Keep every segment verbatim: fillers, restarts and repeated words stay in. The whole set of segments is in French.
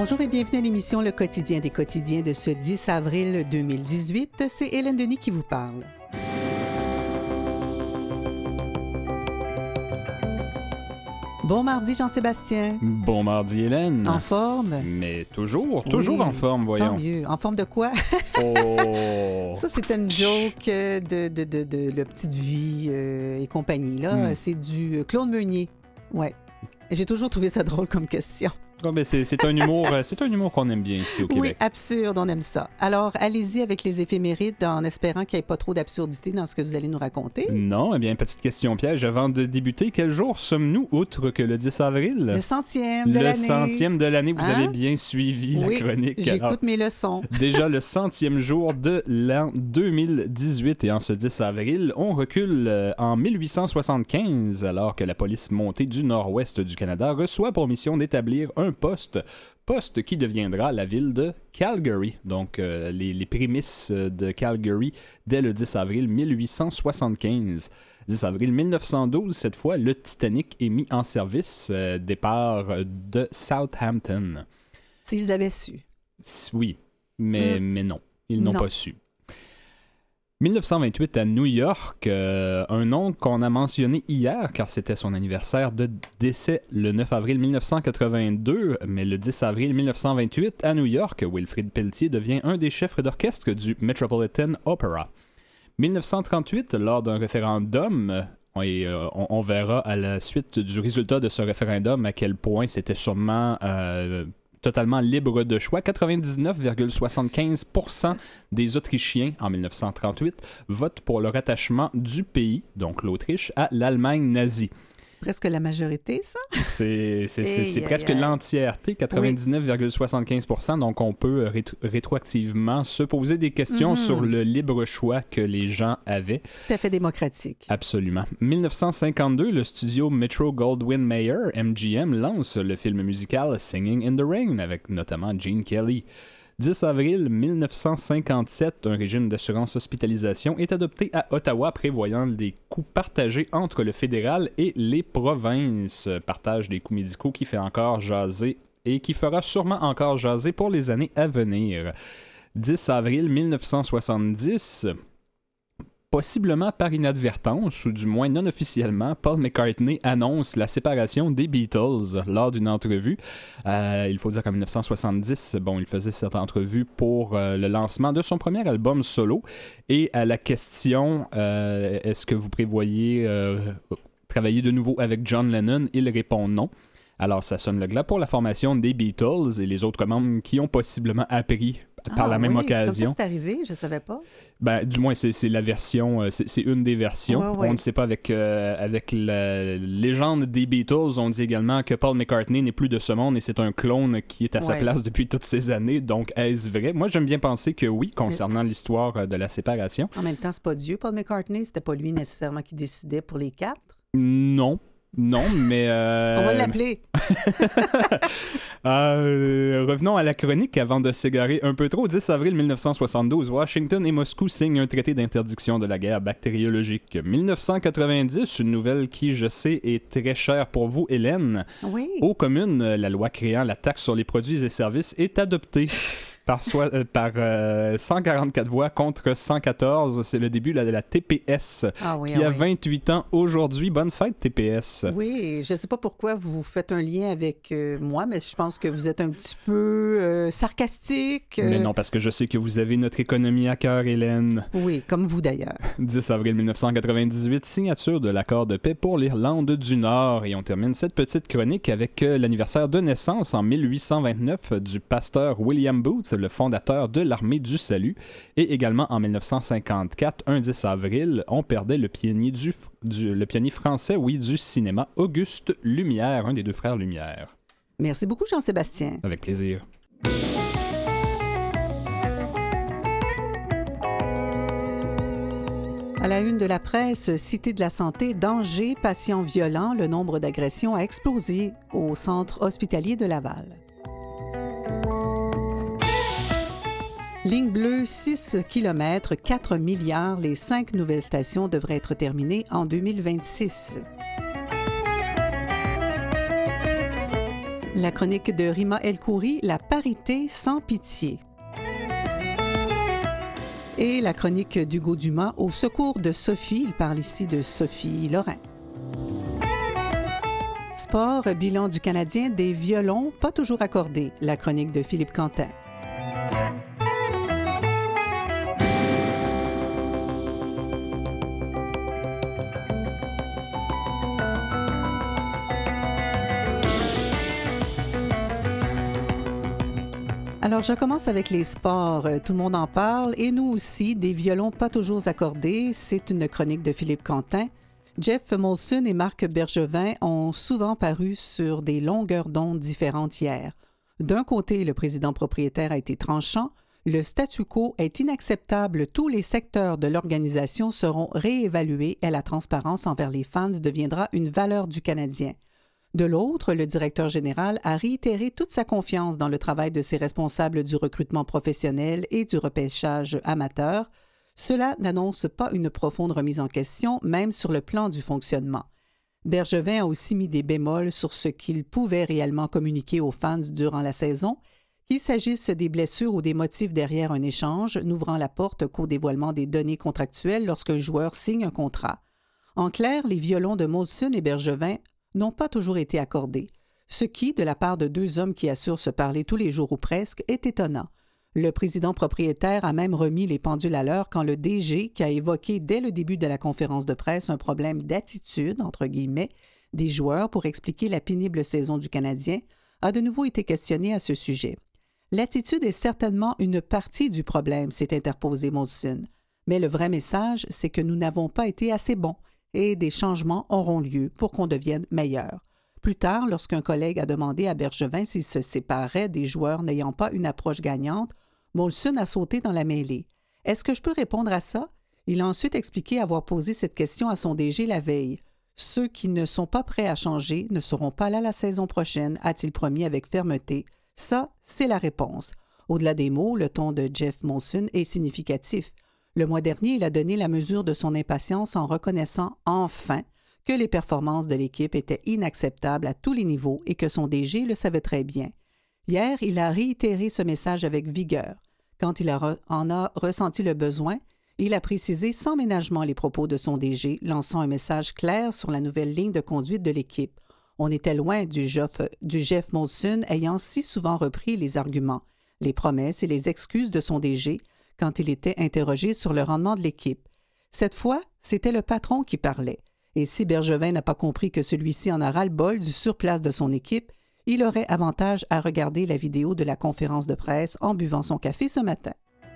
Bonjour et bienvenue à l'émission Le Quotidien des quotidiens de ce dix avril deux mille dix-huit. C'est Hélène Denis qui vous parle. Bon mardi, Jean-Sébastien. Bon mardi, Hélène. En forme? Mais toujours, toujours oui, en forme, voyons. Tant mieux. En forme de quoi? Oh! Ça, c'est une joke de, de, de, de, de La Petite Vie euh, et compagnie. Là. Mm. C'est du Claude Meunier. Ouais. J'ai toujours trouvé ça drôle comme question. Oh, ben c'est, c'est un humour, c'est un humour qu'on aime bien ici au Québec. Oui, absurde, on aime ça. Alors, allez-y avec les éphémérides en espérant qu'il n'y ait pas trop d'absurdité dans ce que vous allez nous raconter. Non, eh bien, petite question piège. Avant de débuter, quel jour sommes-nous, outre que le dix avril? Le centième de le l'année. Le centième de l'année. Vous hein? avez bien suivi oui, la chronique. J'écoute Alors, mes leçons. Déjà le centième jour de l'an deux mille dix-huit et en ce dix avril, on recule en mille huit cent soixante-quinze alors que la police montée du nord-ouest du Canada reçoit pour mission d'établir un poste poste qui deviendra la ville de Calgary. Donc, euh, les, les prémices de Calgary dès le dix avril mille huit cent soixante-quinze. dix avril mille neuf cent douze, cette fois, le Titanic est mis en service, euh, départ de Southampton. S'ils avaient su. Oui, mais, mm. mais non, ils n'ont non. pas su. mille neuf cent vingt-huit à New York, euh, un nom qu'on a mentionné hier car c'était son anniversaire de décès le neuf avril mille neuf cent quatre-vingt-deux, mais le dix avril mille neuf cent vingt-huit à New York, Wilfrid Pelletier devient un des chefs d'orchestre du Metropolitan Opera. mille neuf cent trente-huit, lors d'un référendum, et euh, on, on verra à la suite du résultat de ce référendum à quel point c'était sûrement... Euh, totalement libre de choix. quatre-vingt-dix-neuf virgule soixante-quinze pour cent des Autrichiens en mille neuf cent trente-huit votent pour le rattachement du pays, donc l'Autriche, à l'Allemagne nazie. Presque la majorité, ça? C'est, c'est, c'est, hey, c'est hey, presque hey. l'entièreté, quatre-vingt-dix-neuf virgule soixante-quinze pour cent. Donc, on peut rétro- rétroactivement se poser des questions mm-hmm. sur le libre choix que les gens avaient. Tout à fait démocratique. Absolument. mille neuf cent cinquante-deux, le studio Metro-Goldwyn-Mayer, M G M, lance le film musical Singing in the Rain, avec notamment Gene Kelly. dix avril mille neuf cent cinquante-sept, un régime d'assurance hospitalisation est adopté à Ottawa prévoyant des coûts partagés entre le fédéral et les provinces. Partage des coûts médicaux qui fait encore jaser et qui fera sûrement encore jaser pour les années à venir. dix avril mille neuf cent soixante-dix... Possiblement par inadvertance, ou du moins non officiellement, Paul McCartney annonce la séparation des Beatles lors d'une entrevue. Euh, il faut dire qu'en mille neuf cent soixante-dix, bon, il faisait cette entrevue pour euh, le lancement de son premier album solo. Et à la question euh, « Est-ce que vous prévoyez euh, travailler de nouveau avec John Lennon ?» il répond non. Alors, ça sonne le glas pour la formation des Beatles et les autres membres qui ont possiblement appris par ah, la même oui, occasion. C'est comme ça que c'est arrivé, je ne savais pas. Ben, du moins, c'est, c'est la version, c'est, c'est une des versions. Ouais, ouais. On ne sait pas avec, euh, avec la légende des Beatles, on dit également que Paul McCartney n'est plus de ce monde et c'est un clone qui est à sa ouais. place depuis toutes ces années. Donc, est-ce vrai? Moi, j'aime bien penser que oui, concernant Mais... l'histoire de la séparation. En même temps, c'est pas Dieu, Paul McCartney. C'était pas lui nécessairement qui décidait pour les quatre. Non. Non, mais... Euh... On va l'appeler. euh, revenons à la chronique avant de s'égarer un peu trop. dix avril mille neuf cent soixante-douze, Washington et Moscou signent un traité d'interdiction de la guerre bactériologique. mille neuf cent quatre-vingt-dix, une nouvelle qui, je sais, est très chère pour vous, Hélène. Oui. Aux communes, la loi créant la taxe sur les produits et services est adoptée. Par, soi, euh, par euh, cent quarante-quatre voix contre cent quatorze. C'est le début là, de la T P S ah oui, qui ah a oui. vingt-huit ans aujourd'hui. Bonne fête, T P S. Oui, je ne sais pas pourquoi vous faites un lien avec euh, moi, mais je pense que vous êtes un petit peu euh, sarcastique. Euh... Mais non, parce que je sais que vous avez notre économie à cœur, Hélène. Oui, comme vous d'ailleurs. dix avril mille neuf cent quatre-vingt-dix-huit, signature de l'accord de paix pour l'Irlande du Nord. Et on termine cette petite chronique avec euh, l'anniversaire de naissance en mille huit cent vingt-neuf du pasteur William Booth, le fondateur de l'Armée du Salut. Et également en mille neuf cent cinquante-quatre, un dix avril, on perdait le pionnier, du, du, le pionnier français oui, du cinéma, Auguste Lumière, un des deux frères Lumière. Merci beaucoup, Jean-Sébastien. Avec plaisir. À la une de la presse, Cité de la Santé, danger, patients violents, le nombre d'agressions a explosé au centre hospitalier de Laval. Ligne bleue, six kilomètres, quatre milliards. Les cinq nouvelles stations devraient être terminées en deux mille vingt-six. La chronique de Rima El-Khoury, la parité sans pitié. Et la chronique d'Hugo Dumas, au secours de Sophie. Il parle ici de Sophie Lorrain. Sport, bilan du Canadien, des violons pas toujours accordés. La chronique de Philippe Quentin. Alors, je commence avec les sports. Tout le monde en parle et nous aussi, des violons pas toujours accordés. C'est une chronique de Philippe Quentin. Jeff Molson et Marc Bergevin ont souvent paru sur des longueurs d'onde différentes hier. D'un côté, le président propriétaire a été tranchant. Le statu quo est inacceptable. Tous les secteurs de l'organisation seront réévalués et la transparence envers les fans deviendra une valeur du Canadien. De l'autre, le directeur général a réitéré toute sa confiance dans le travail de ses responsables du recrutement professionnel et du repêchage amateur. Cela n'annonce pas une profonde remise en question, même sur le plan du fonctionnement. Bergevin a aussi mis des bémols sur ce qu'il pouvait réellement communiquer aux fans durant la saison, qu'il s'agisse des blessures ou des motifs derrière un échange, n'ouvrant la porte qu'au dévoilement des données contractuelles lorsqu'un joueur signe un contrat. En clair, les violons de Molson et Bergevin n'ont pas toujours été accordés, ce qui, de la part de deux hommes qui assurent se parler tous les jours ou presque, est étonnant. Le président propriétaire a même remis les pendules à l'heure quand le D G, qui a évoqué dès le début de la conférence de presse un problème d'attitude, entre guillemets, des joueurs pour expliquer la pénible saison du Canadien, a de nouveau été questionné à ce sujet. L'attitude est certainement une partie du problème, s'est interposé Molson. Mais le vrai message, c'est que nous n'avons pas été assez bons et des changements auront lieu pour qu'on devienne meilleur. Plus tard, lorsqu'un collègue a demandé à Bergevin s'il se séparait des joueurs n'ayant pas une approche gagnante, Molson a sauté dans la mêlée. « Est-ce que je peux répondre à ça? » Il a ensuite expliqué avoir posé cette question à son D G la veille. « Ceux qui ne sont pas prêts à changer ne seront pas là la saison prochaine, a-t-il promis avec fermeté. Ça, c'est la réponse. » Au-delà des mots, le ton de Jeff Molson est significatif. Le mois dernier, il a donné la mesure de son impatience en reconnaissant enfin que les performances de l'équipe étaient inacceptables à tous les niveaux et que son D G le savait très bien. Hier, il a réitéré ce message avec vigueur. Quand il a re- en a ressenti le besoin, il a précisé sans ménagement les propos de son D G, lançant un message clair sur la nouvelle ligne de conduite de l'équipe. On était loin du Jeff, du Jeff Molson ayant si souvent repris les arguments, les promesses et les excuses de son D G quand il était interrogé sur le rendement de l'équipe. Cette fois, c'était le patron qui parlait. Et si Bergevin n'a pas compris que celui-ci en a ras-le-bol du surplace de son équipe, il aurait avantage à regarder la vidéo de la conférence de presse en buvant son café ce matin.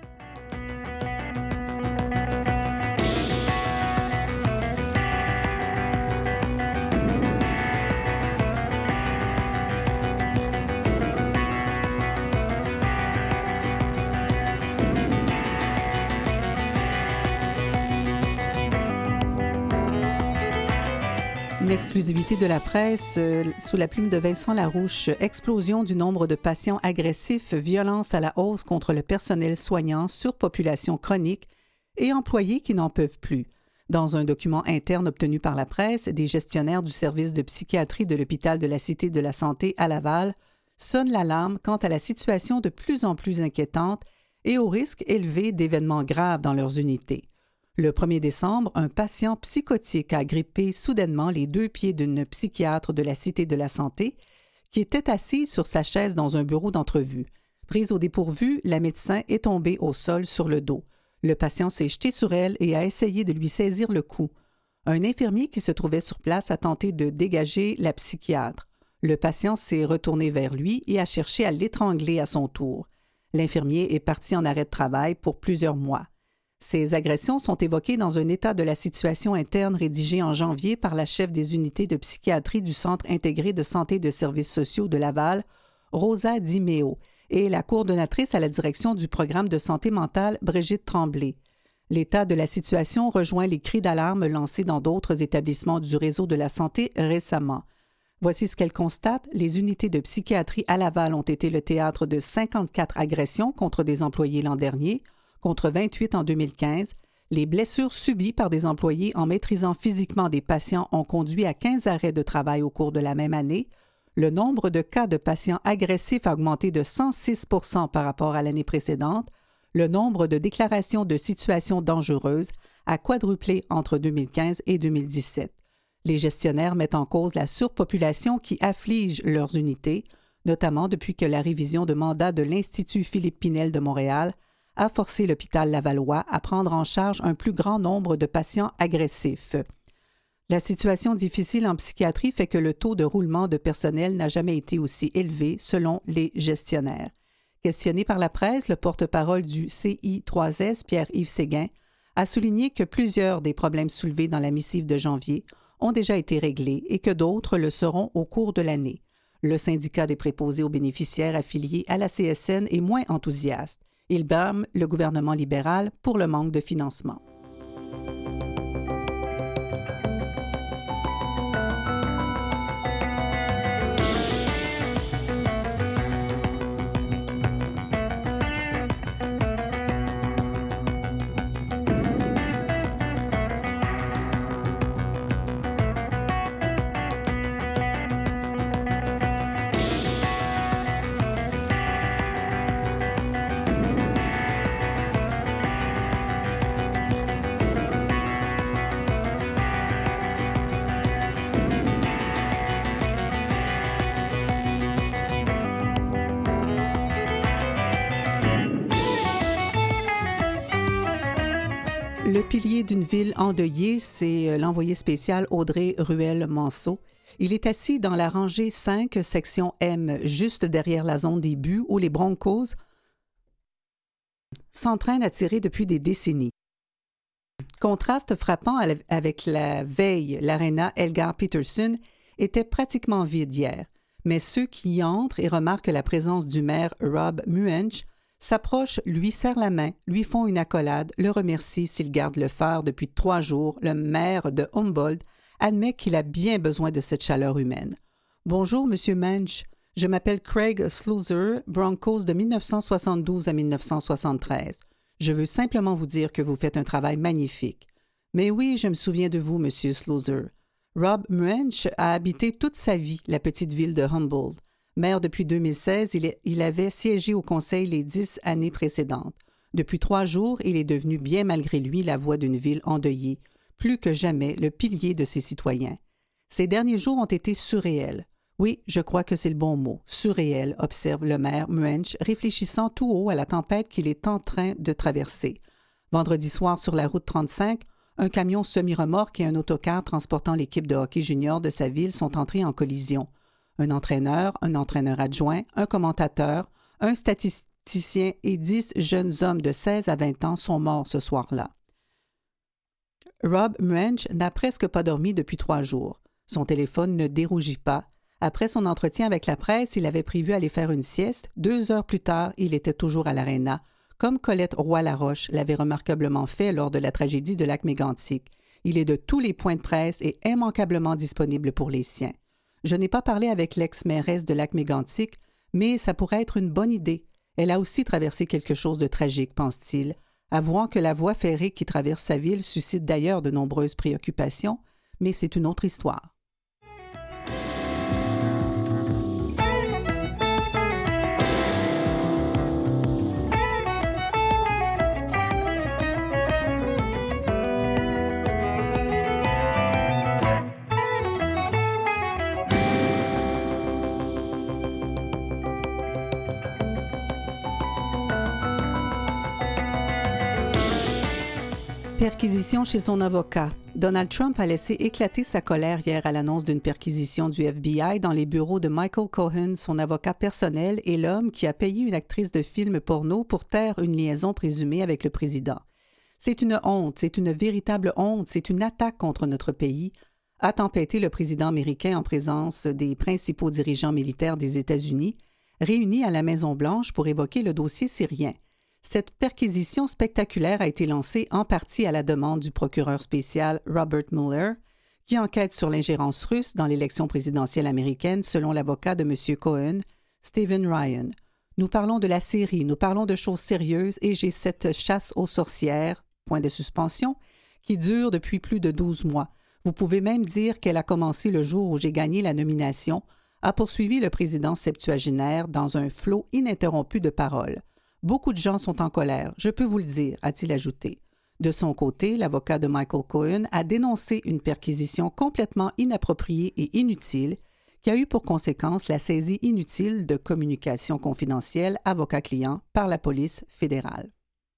Une exclusivité de la presse, euh, sous la plume de Vincent Larouche, explosion du nombre de patients agressifs, violence à la hausse contre le personnel soignant, surpopulation chronique et employés qui n'en peuvent plus. Dans un document interne obtenu par la presse, des gestionnaires du service de psychiatrie de l'hôpital de la Cité de la Santé à Laval sonnent l'alarme quant à la situation de plus en plus inquiétante et au risque élevé d'événements graves dans leurs unités. Le premier décembre, un patient psychotique a grippé soudainement les deux pieds d'une psychiatre de la Cité de la Santé qui était assise sur sa chaise dans un bureau d'entrevue. Prise au dépourvu, la médecin est tombée au sol sur le dos. Le patient s'est jeté sur elle et a essayé de lui saisir le cou. Un infirmier qui se trouvait sur place a tenté de dégager la psychiatre. Le patient s'est retourné vers lui et a cherché à l'étrangler à son tour. L'infirmier est parti en arrêt de travail pour plusieurs mois. Ces agressions sont évoquées dans un état de la situation interne rédigé en janvier par la chef des unités de psychiatrie du Centre intégré de santé et de services sociaux de Laval, Rosa Di Meo, et la coordonnatrice à la direction du programme de santé mentale, Brigitte Tremblay. L'état de la situation rejoint les cris d'alarme lancés dans d'autres établissements du réseau de la santé récemment. Voici ce qu'elle constate. Les unités de psychiatrie à Laval ont été le théâtre de cinquante-quatre agressions contre des employés l'an dernier, contre vingt-huit en deux mille quinze. Les blessures subies par des employés en maîtrisant physiquement des patients ont conduit à quinze arrêts de travail au cours de la même année. Le nombre de cas de patients agressifs a augmenté de cent six pour cent par rapport à l'année précédente. Le nombre de déclarations de situations dangereuses a quadruplé entre deux mille quinze et deux mille dix-sept. Les gestionnaires mettent en cause la surpopulation qui afflige leurs unités, notamment depuis que la révision de mandat de l'Institut Philippe Pinel de Montréal a forcé l'hôpital Lavallois à prendre en charge un plus grand nombre de patients agressifs. La situation difficile en psychiatrie fait que le taux de roulement de personnel n'a jamais été aussi élevé, selon les gestionnaires. Questionné par la presse, le porte-parole du C I trois S, Pierre-Yves Séguin, a souligné que plusieurs des problèmes soulevés dans la missive de janvier ont déjà été réglés et que d'autres le seront au cours de l'année. Le syndicat des préposés aux bénéficiaires affiliés à la C S N est moins enthousiaste. Il blâme le gouvernement libéral pour le manque de financement. Le pilier d'une ville endeuillée, c'est l'envoyé spécial Audrey Ruel-Manceau. Il est assis dans la rangée cinq, section M, juste derrière la zone des buts où les Broncos s'entraînent à tirer depuis des décennies. Contraste frappant avec la veille, l'aréna Elgar Peterson était pratiquement vide hier, mais ceux qui y entrent et remarquent la présence du maire Rob Muench s'approchent, lui serrent la main, lui font une accolade, le remercient s'il garde le fer depuis trois jours. Le maire de Humboldt admet qu'il a bien besoin de cette chaleur humaine. « Bonjour, Monsieur Mensch. Je m'appelle Craig Sluicer, Broncos de dix-neuf cent soixante-douze à dix-neuf cent soixante-treize. Je veux simplement vous dire que vous faites un travail magnifique. »« Mais oui, je me souviens de vous, Monsieur Sluicer. » Rob Muench a habité toute sa vie la petite ville de Humboldt. Maire depuis deux mille seize, il, est, il avait siégé au conseil les dix années précédentes. Depuis trois jours, il est devenu, bien malgré lui, la voix d'une ville endeuillée, plus que jamais le pilier de ses citoyens. Ces derniers jours ont été surréels. Oui, je crois que c'est le bon mot, surréel, observe le maire Muench, réfléchissant tout haut à la tempête qu'il est en train de traverser. Vendredi soir, sur la route trente-cinq, un camion semi-remorque et un autocar transportant l'équipe de hockey junior de sa ville sont entrés en collision. Un entraîneur, un entraîneur adjoint, un commentateur, un statisticien et dix jeunes hommes de seize à vingt ans sont morts ce soir-là. Rob Muench n'a presque pas dormi depuis trois jours. Son téléphone ne dérougit pas. Après son entretien avec la presse, il avait prévu aller faire une sieste. Deux heures plus tard, il était toujours à l'aréna, comme Colette Roy-Laroche l'avait remarquablement fait lors de la tragédie de Lac-Mégantic. Il est de tous les points de presse et immanquablement disponible pour les siens. Je n'ai pas parlé avec l'ex-mairesse de Lac-Mégantic, mais ça pourrait être une bonne idée. Elle a aussi traversé quelque chose de tragique, pense-t-il, avouant que la voie ferrée qui traverse sa ville suscite d'ailleurs de nombreuses préoccupations, mais c'est une autre histoire. Perquisition chez son avocat. Donald Trump a laissé éclater sa colère hier à l'annonce d'une perquisition du F B I dans les bureaux de Michael Cohen, son avocat personnel et l'homme qui a payé une actrice de film porno pour taire une liaison présumée avec le président. C'est une honte, c'est une véritable honte, c'est une attaque contre notre pays, a tempêté le président américain en présence des principaux dirigeants militaires des États-Unis, réunis à la Maison-Blanche pour évoquer le dossier syrien. Cette perquisition spectaculaire a été lancée en partie à la demande du procureur spécial Robert Mueller, qui enquête sur l'ingérence russe dans l'élection présidentielle américaine selon l'avocat de M. Cohen, Stephen Ryan. Nous parlons de la Syrie, nous parlons de choses sérieuses et j'ai cette chasse aux sorcières, point de suspension, qui dure depuis plus de douze mois. Vous pouvez même dire qu'elle a commencé le jour où j'ai gagné la nomination, a poursuivi le président septuagénaire dans un flot ininterrompu de paroles. « Beaucoup de gens sont en colère, je peux vous le dire », a-t-il ajouté. De son côté, l'avocat de Michael Cohen a dénoncé une perquisition complètement inappropriée et inutile qui a eu pour conséquence la saisie inutile de communications confidentielles avocat-client par la police fédérale.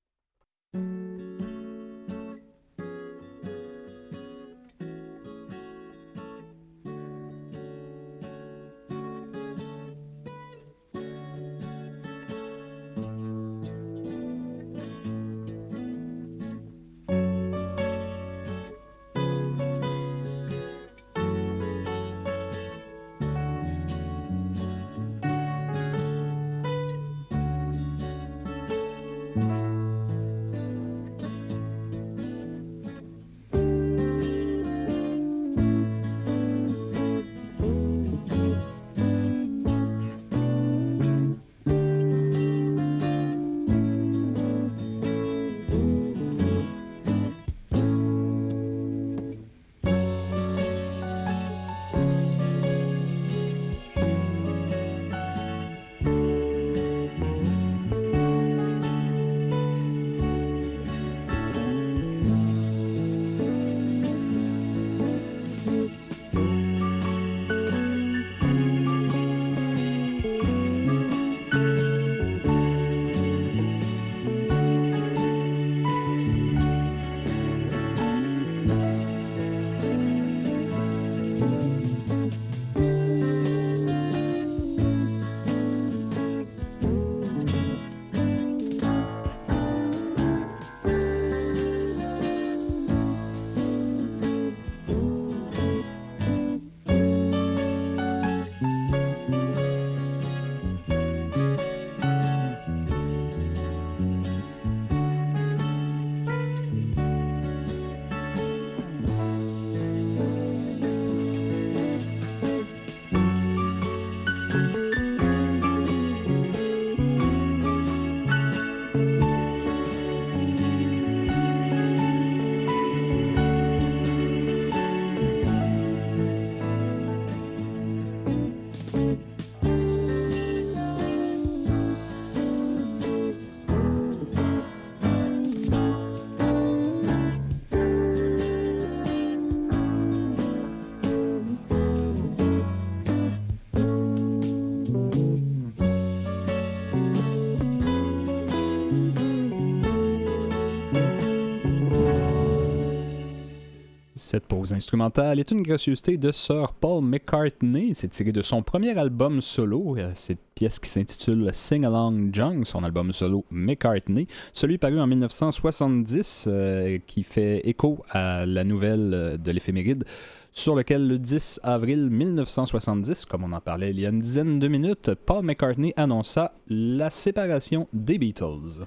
Cette pause instrumentale est une gracieuseté de Sir Paul McCartney. C'est tiré de son premier album solo, cette pièce qui s'intitule Sing Along Jung, son album solo McCartney, celui paru en dix-neuf cent soixante-dix, euh, qui fait écho à la nouvelle de l'éphéméride, sur lequel le dix avril dix-neuf cent soixante-dix, comme on en parlait il y a une dizaine de minutes, Paul McCartney annonça la séparation des Beatles.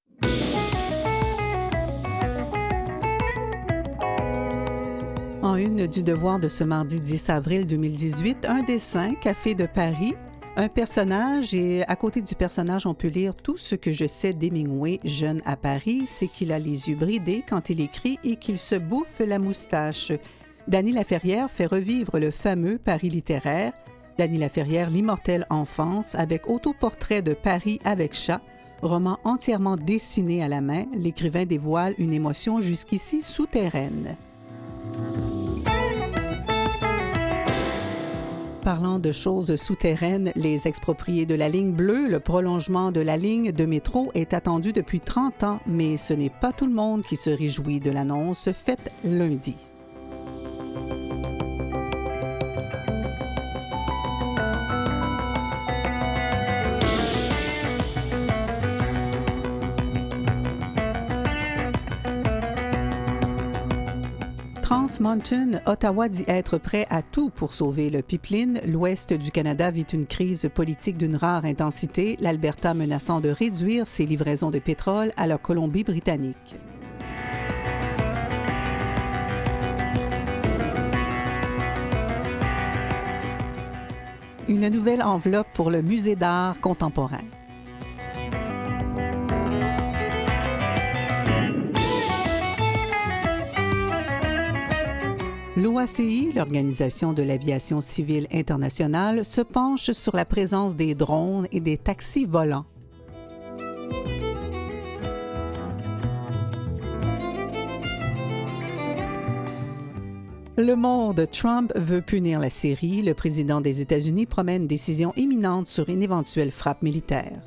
En une du Devoir de ce mardi dix avril deux mille dix-huit, un dessin, Café de Paris, un personnage, et à côté du personnage, on peut lire « Tout ce que je sais d'Hemingway, jeune à Paris, c'est qu'il a les yeux bridés quand il écrit et qu'il se bouffe la moustache ». Dany Laferrière fait revivre le fameux Paris littéraire. Dany Laferrière, l'immortelle enfance, avec autoportrait de Paris avec chat, roman entièrement dessiné à la main, l'écrivain dévoile une émotion jusqu'ici souterraine. Parlant de choses souterraines, les expropriés de la ligne bleue, le prolongement de la ligne de métro est attendu depuis trente ans, mais ce n'est pas tout le monde qui se réjouit de l'annonce faite lundi. Trans Mountain, Ottawa dit être prêt à tout pour sauver le pipeline. L'ouest du Canada vit une crise politique d'une rare intensité, l'Alberta menaçant de réduire ses livraisons de pétrole à la Colombie-Britannique. Une nouvelle enveloppe pour le Musée d'art contemporain. L'O A C I, l'Organisation de l'aviation civile internationale, se penche sur la présence des drones et des taxis volants. Le monde, Trump veut punir la Syrie. Le président des États-Unis promet une décision imminente sur une éventuelle frappe militaire.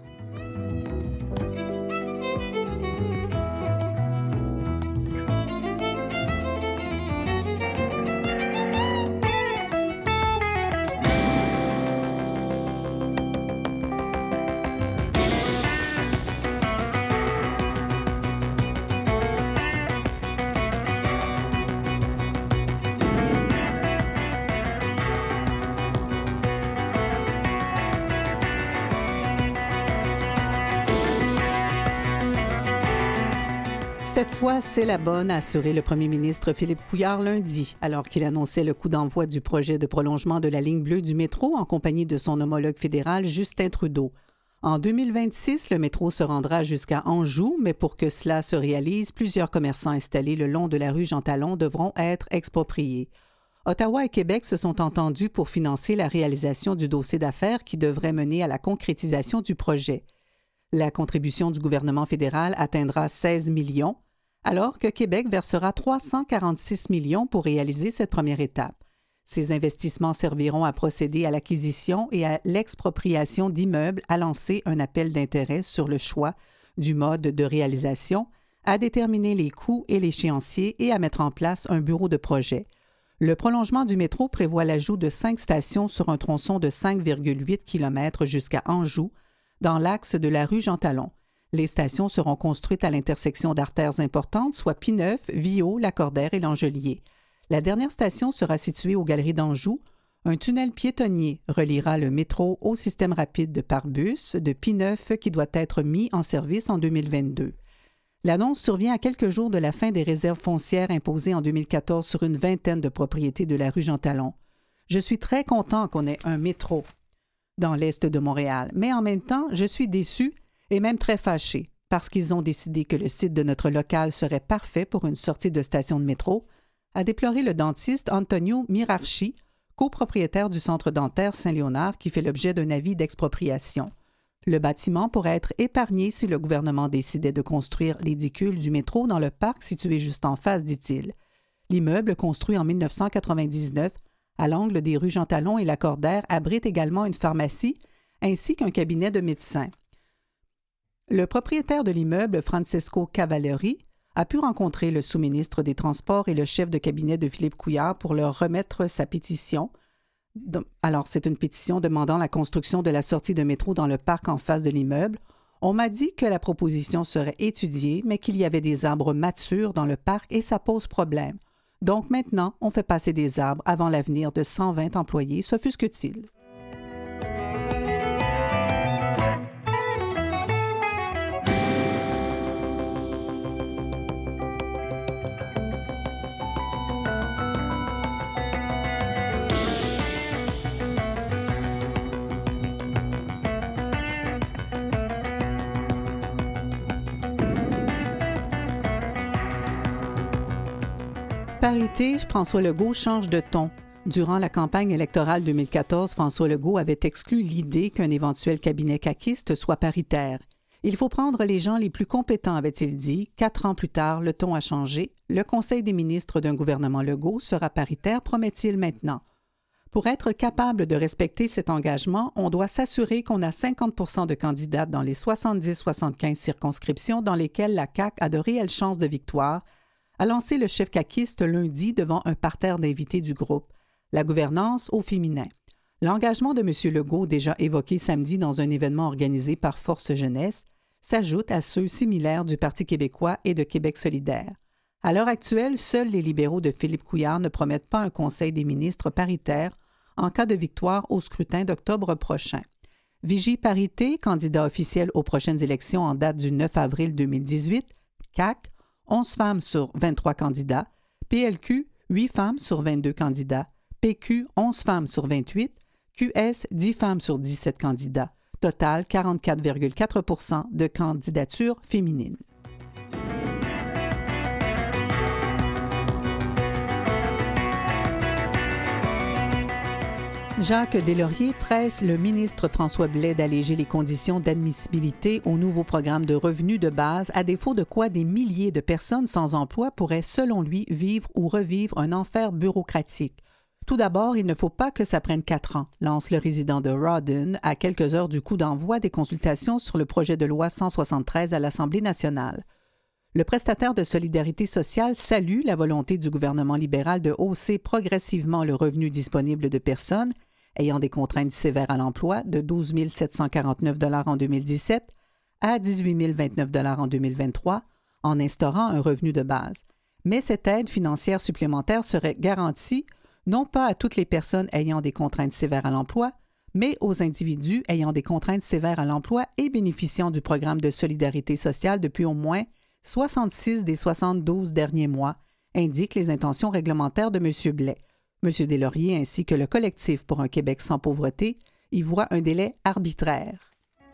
Cette fois, c'est la bonne, a assuré le premier ministre Philippe Couillard lundi, alors qu'il annonçait le coup d'envoi du projet de prolongement de la ligne bleue du métro en compagnie de son homologue fédéral Justin Trudeau. En deux mille vingt-six, le métro se rendra jusqu'à Anjou, mais pour que cela se réalise, plusieurs commerçants installés le long de la rue Jean Talon devront être expropriés. Ottawa et Québec se sont entendus pour financer la réalisation du dossier d'affaires qui devrait mener à la concrétisation du projet. La contribution du gouvernement fédéral atteindra seize millions, alors que Québec versera trois cent quarante-six millions pour réaliser cette première étape. Ces investissements serviront à procéder à l'acquisition et à l'expropriation d'immeubles, à lancer un appel d'intérêt sur le choix du mode de réalisation, à déterminer les coûts et l'échéancier et à mettre en place un bureau de projet. Le prolongement du métro prévoit l'ajout de cinq stations sur un tronçon de cinq virgule huit kilomètres jusqu'à Anjou, dans l'axe de la rue Jean Talon. Les stations seront construites à l'intersection d'artères importantes, soit Pie-Neuf, Viault, Lacordaire et L'Angelier. La dernière station sera située aux Galeries d'Anjou. Un tunnel piétonnier reliera le métro au système rapide de Parbus de Pie-Neuf qui doit être mis en service en deux mille vingt-deux. L'annonce survient à quelques jours de la fin des réserves foncières imposées en deux mille quatorze sur une vingtaine de propriétés de la rue Jean Talon. Je suis très content qu'on ait un métro dans l'est de Montréal, mais en même temps, je suis déçu et même très fâché parce qu'ils ont décidé que le site de notre local serait parfait pour une sortie de station de métro, a déploré le dentiste Antonio Mirarchi, copropriétaire du centre dentaire Saint-Léonard qui fait l'objet d'un avis d'expropriation. Le bâtiment pourrait être épargné si le gouvernement décidait de construire l'édicule du métro dans le parc situé juste en face, dit-il. L'immeuble, construit en dix-neuf cent quatre-vingt-dix-neuf, à l'angle des rues Jean Talon et Lacordaire, abrite également une pharmacie ainsi qu'un cabinet de médecins. Le propriétaire de l'immeuble, Francesco Cavalleri, a pu rencontrer le sous-ministre des Transports et le chef de cabinet de Philippe Couillard pour leur remettre sa pétition. Alors, c'est une pétition demandant la construction de la sortie de métro dans le parc en face de l'immeuble. On m'a dit que la proposition serait étudiée, mais qu'il y avait des arbres matures dans le parc et ça pose problème. Donc maintenant, on fait passer des arbres avant l'avenir de cent vingt employés, s'offusque-t-il. Parité, François Legault change de ton. Durant la campagne électorale deux mille quatorze, François Legault avait exclu l'idée qu'un éventuel cabinet caquiste soit paritaire. Il faut prendre les gens les plus compétents, avait-il dit. Quatre ans plus tard, le ton a changé. Le Conseil des ministres d'un gouvernement Legault sera paritaire, promet-il maintenant. Pour être capable de respecter cet engagement, on doit s'assurer qu'on a cinquante pour cent de candidates dans les soixante-dix à soixante-quinze circonscriptions dans lesquelles la C A Q a de réelles chances de victoire, a lancé le chef caquiste lundi devant un parterre d'invités du groupe. La gouvernance au féminin. L'engagement de M. Legault, déjà évoqué samedi dans un événement organisé par Force Jeunesse, s'ajoute à ceux similaires du Parti québécois et de Québec solidaire. À l'heure actuelle, seuls les libéraux de Philippe Couillard ne promettent pas un conseil des ministres paritaire en cas de victoire au scrutin d'octobre prochain. Vigie Parité, candidat officiel aux prochaines élections en date du neuf avril deux mille dix-huit, C A Q, onze femmes sur vingt-trois candidats, P L Q, huit femmes sur vingt-deux candidats, P Q, onze femmes sur vingt-huit, Q S, dix femmes sur dix-sept candidats. Total, quarante-quatre virgule quatre pour cent de candidatures féminines. Jacques Deslauriers presse le ministre François Blais d'alléger les conditions d'admissibilité au nouveau programme de revenus de base, à défaut de quoi des milliers de personnes sans emploi pourraient, selon lui, vivre ou revivre un enfer bureaucratique. Tout d'abord, il ne faut pas que ça prenne quatre ans, lance le résident de Rawdon à quelques heures du coup d'envoi des consultations sur le projet de loi cent soixante-treize à l'Assemblée nationale. Le prestataire de solidarité sociale salue la volonté du gouvernement libéral de hausser progressivement le revenu disponible de personnes ayant des contraintes sévères à l'emploi de douze mille sept cent quarante-neuf dollars en deux mille dix-sept à dix-huit mille vingt-neuf dollars en deux mille vingt-trois en instaurant un revenu de base. Mais cette aide financière supplémentaire serait garantie non pas à toutes les personnes ayant des contraintes sévères à l'emploi, mais aux individus ayant des contraintes sévères à l'emploi et bénéficiant du programme de solidarité sociale depuis au moins soixante-six des soixante-douze derniers mois, indiquent les intentions réglementaires de M. Blais. M. Deslauriers ainsi que le collectif pour un Québec sans pauvreté y voient un délai arbitraire.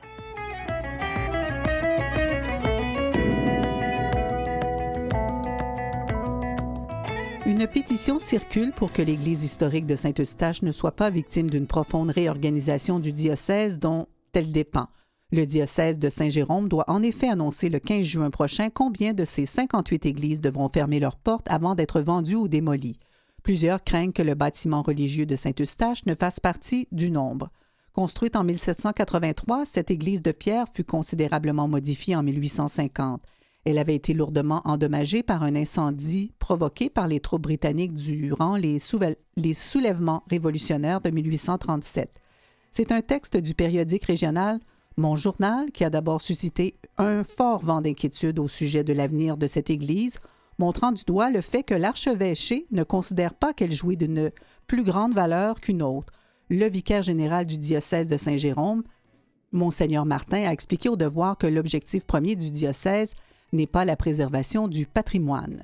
Une pétition circule pour que l'Église historique de Saint-Eustache ne soit pas victime d'une profonde réorganisation du diocèse dont elle dépend. Le diocèse de Saint-Jérôme doit en effet annoncer le quinze juin prochain combien de ses cinquante-huit églises devront fermer leurs portes avant d'être vendues ou démolies. Plusieurs craignent que le bâtiment religieux de Saint-Eustache ne fasse partie du nombre. Construite en mille sept cent quatre-vingt-trois, cette église de pierre fut considérablement modifiée en mille huit cent cinquante. Elle avait été lourdement endommagée par un incendie provoqué par les troupes britanniques durant les, souvel- les soulèvements révolutionnaires de mille huit cent trente-sept. C'est un texte du périodique régional Mon Journal qui a d'abord suscité un fort vent d'inquiétude au sujet de l'avenir de cette église, montrant du doigt le fait que l'archevêché ne considère pas qu'elle jouit d'une plus grande valeur qu'une autre. Le vicaire général du diocèse de Saint-Jérôme, Monseigneur Martin, a expliqué au Devoir que l'objectif premier du diocèse n'est pas la préservation du patrimoine.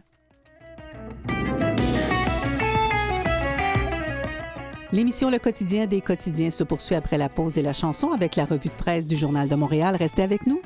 L'émission Le Quotidien des quotidiens se poursuit après la pause et la chanson avec la revue de presse du Journal de Montréal. Restez avec nous.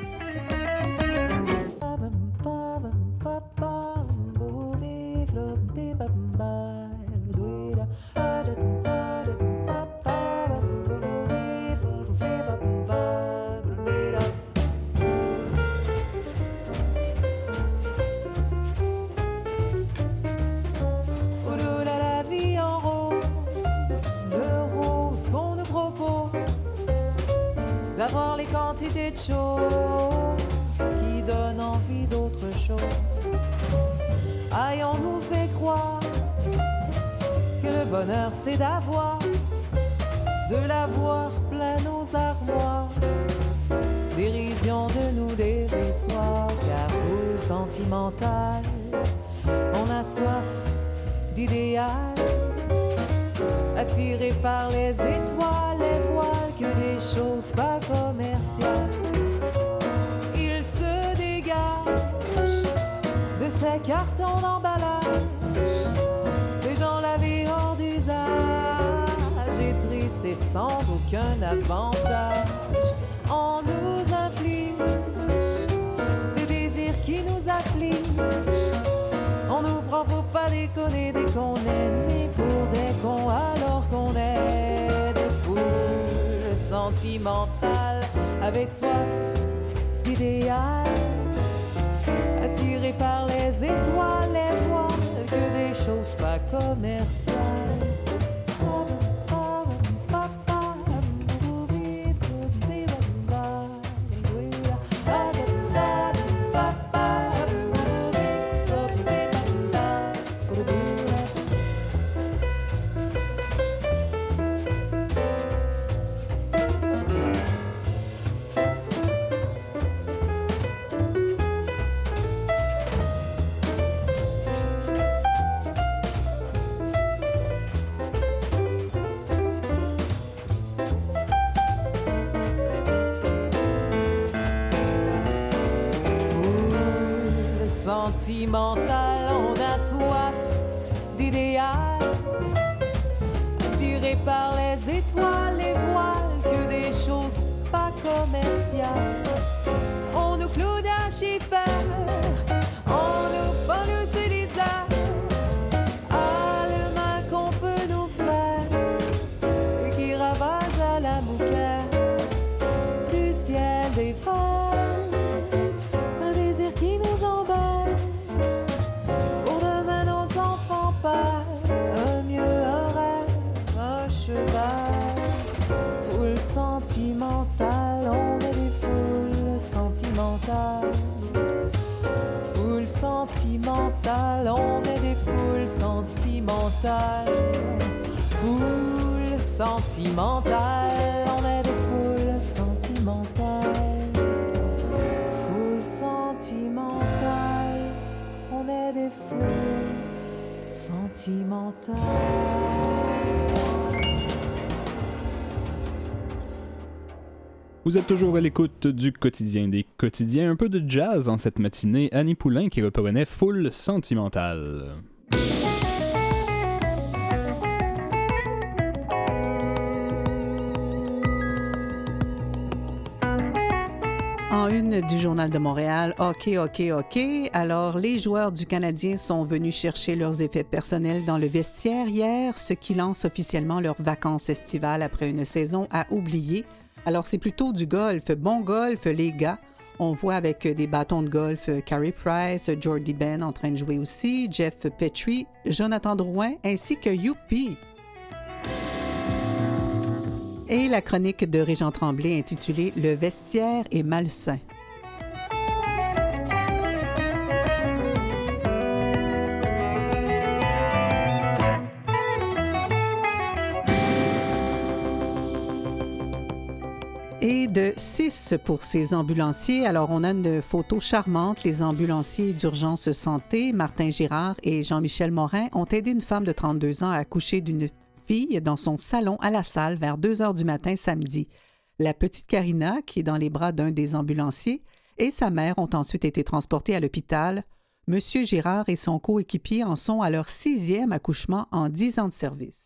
D'avoir les quantités de choses qui donnent envie d'autre chose. Ayons-nous fait croire que le bonheur c'est d'avoir, de l'avoir plein nos armoires. Dérision de nous dérisoire, car foule sentimentale, on a soif d'idéal. Attiré par les étoiles, les voiles, que des choses pas commerciales. Il se dégage de ces cartons d'emballage, les gens la vie hors d'usage, et triste et sans aucun avantage. On nous inflige des désirs qui nous affligent. On nous prend, faut pas déconner, dès qu'on est né pour des cons, alors qu'on est des foules sentimentales, avec soif d'idéal, attirés par les étoiles, les voiles, que des choses pas commerciales. Sentimental, on a soif d'idéal, attiré par les étoiles, les voiles, que des choses pas commerciales. On nous cloue d'un chiffre, on nous vend le solitaire. Ah, le mal qu'on peut nous faire, sentimentales, on est des foules sentimentales. Foules sentimentales, on est des foules sentimentales. Foules sentimentales, on est des foules sentimentales. Vous êtes toujours à l'écoute du quotidien des quotidiens, un peu de jazz en cette matinée. Annie Poulain qui reprenait Foule sentimentale. En une du Journal de Montréal, OK, OK, OK. Alors, les joueurs du Canadien sont venus chercher leurs effets personnels dans le vestiaire hier, ce qui lance officiellement leurs vacances estivales après une saison à oublier. Alors, c'est plutôt du golf. Bon golf, les gars. On voit avec des bâtons de golf Carey Price, Jordy Ben en train de jouer aussi, Jeff Petrie, Jonathan Drouin ainsi que Youpi. Et la chronique de Régent Tremblay intitulée « Le vestiaire est malsain ». Et de six pour ces ambulanciers. Alors, on a une photo charmante. Les ambulanciers d'urgence santé, Martin Girard et Jean-Michel Morin, ont aidé une femme de trente-deux ans à accoucher d'une fille dans son salon à la salle vers deux heures du matin samedi. La petite Karina, qui est dans les bras d'un des ambulanciers, et sa mère ont ensuite été transportés à l'hôpital. Monsieur Girard et son coéquipier en sont à leur sixième accouchement en dix ans de service.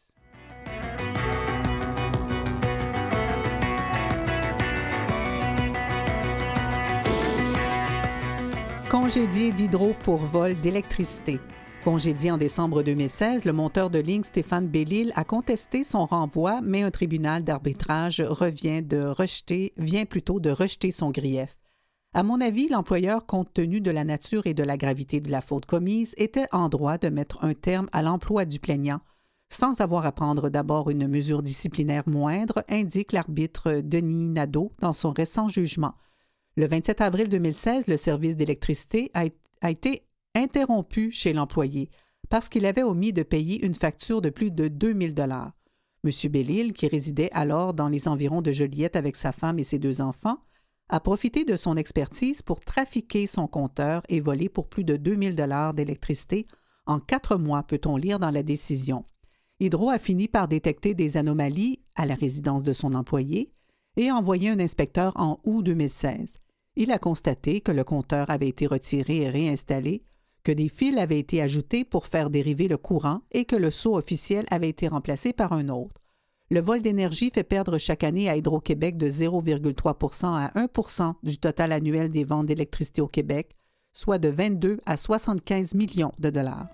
Congédié d'Hydro pour vol d'électricité. Congédié en décembre deux mille seize, le monteur de ligne Stéphane Bellil a contesté son renvoi, mais un tribunal d'arbitrage revient de rejeter, vient plutôt de rejeter son grief. À mon avis, l'employeur, compte tenu de la nature et de la gravité de la faute commise, était en droit de mettre un terme à l'emploi du plaignant, sans avoir à prendre d'abord une mesure disciplinaire moindre, indique l'arbitre Denis Nadeau dans son récent jugement. Le vingt-sept avril deux mille seize, le service d'électricité a, a été interrompu chez l'employé parce qu'il avait omis de payer une facture de plus de deux mille dollars. M. Bellil, qui résidait alors dans les environs de Joliette avec sa femme et ses deux enfants, a profité de son expertise pour trafiquer son compteur et voler pour plus de deux mille dollars d'électricité en quatre mois, peut-on lire dans la décision. Hydro a fini par détecter des anomalies à la résidence de son employé et a envoyé un inspecteur en août deux mille seize. Il a constaté que le compteur avait été retiré et réinstallé, que des fils avaient été ajoutés pour faire dériver le courant et que le seau officiel avait été remplacé par un autre. Le vol d'énergie fait perdre chaque année à Hydro-Québec de zéro virgule trois pour cent à un pour cent du total annuel des ventes d'électricité au Québec, soit de vingt-deux à soixante-quinze millions de dollars.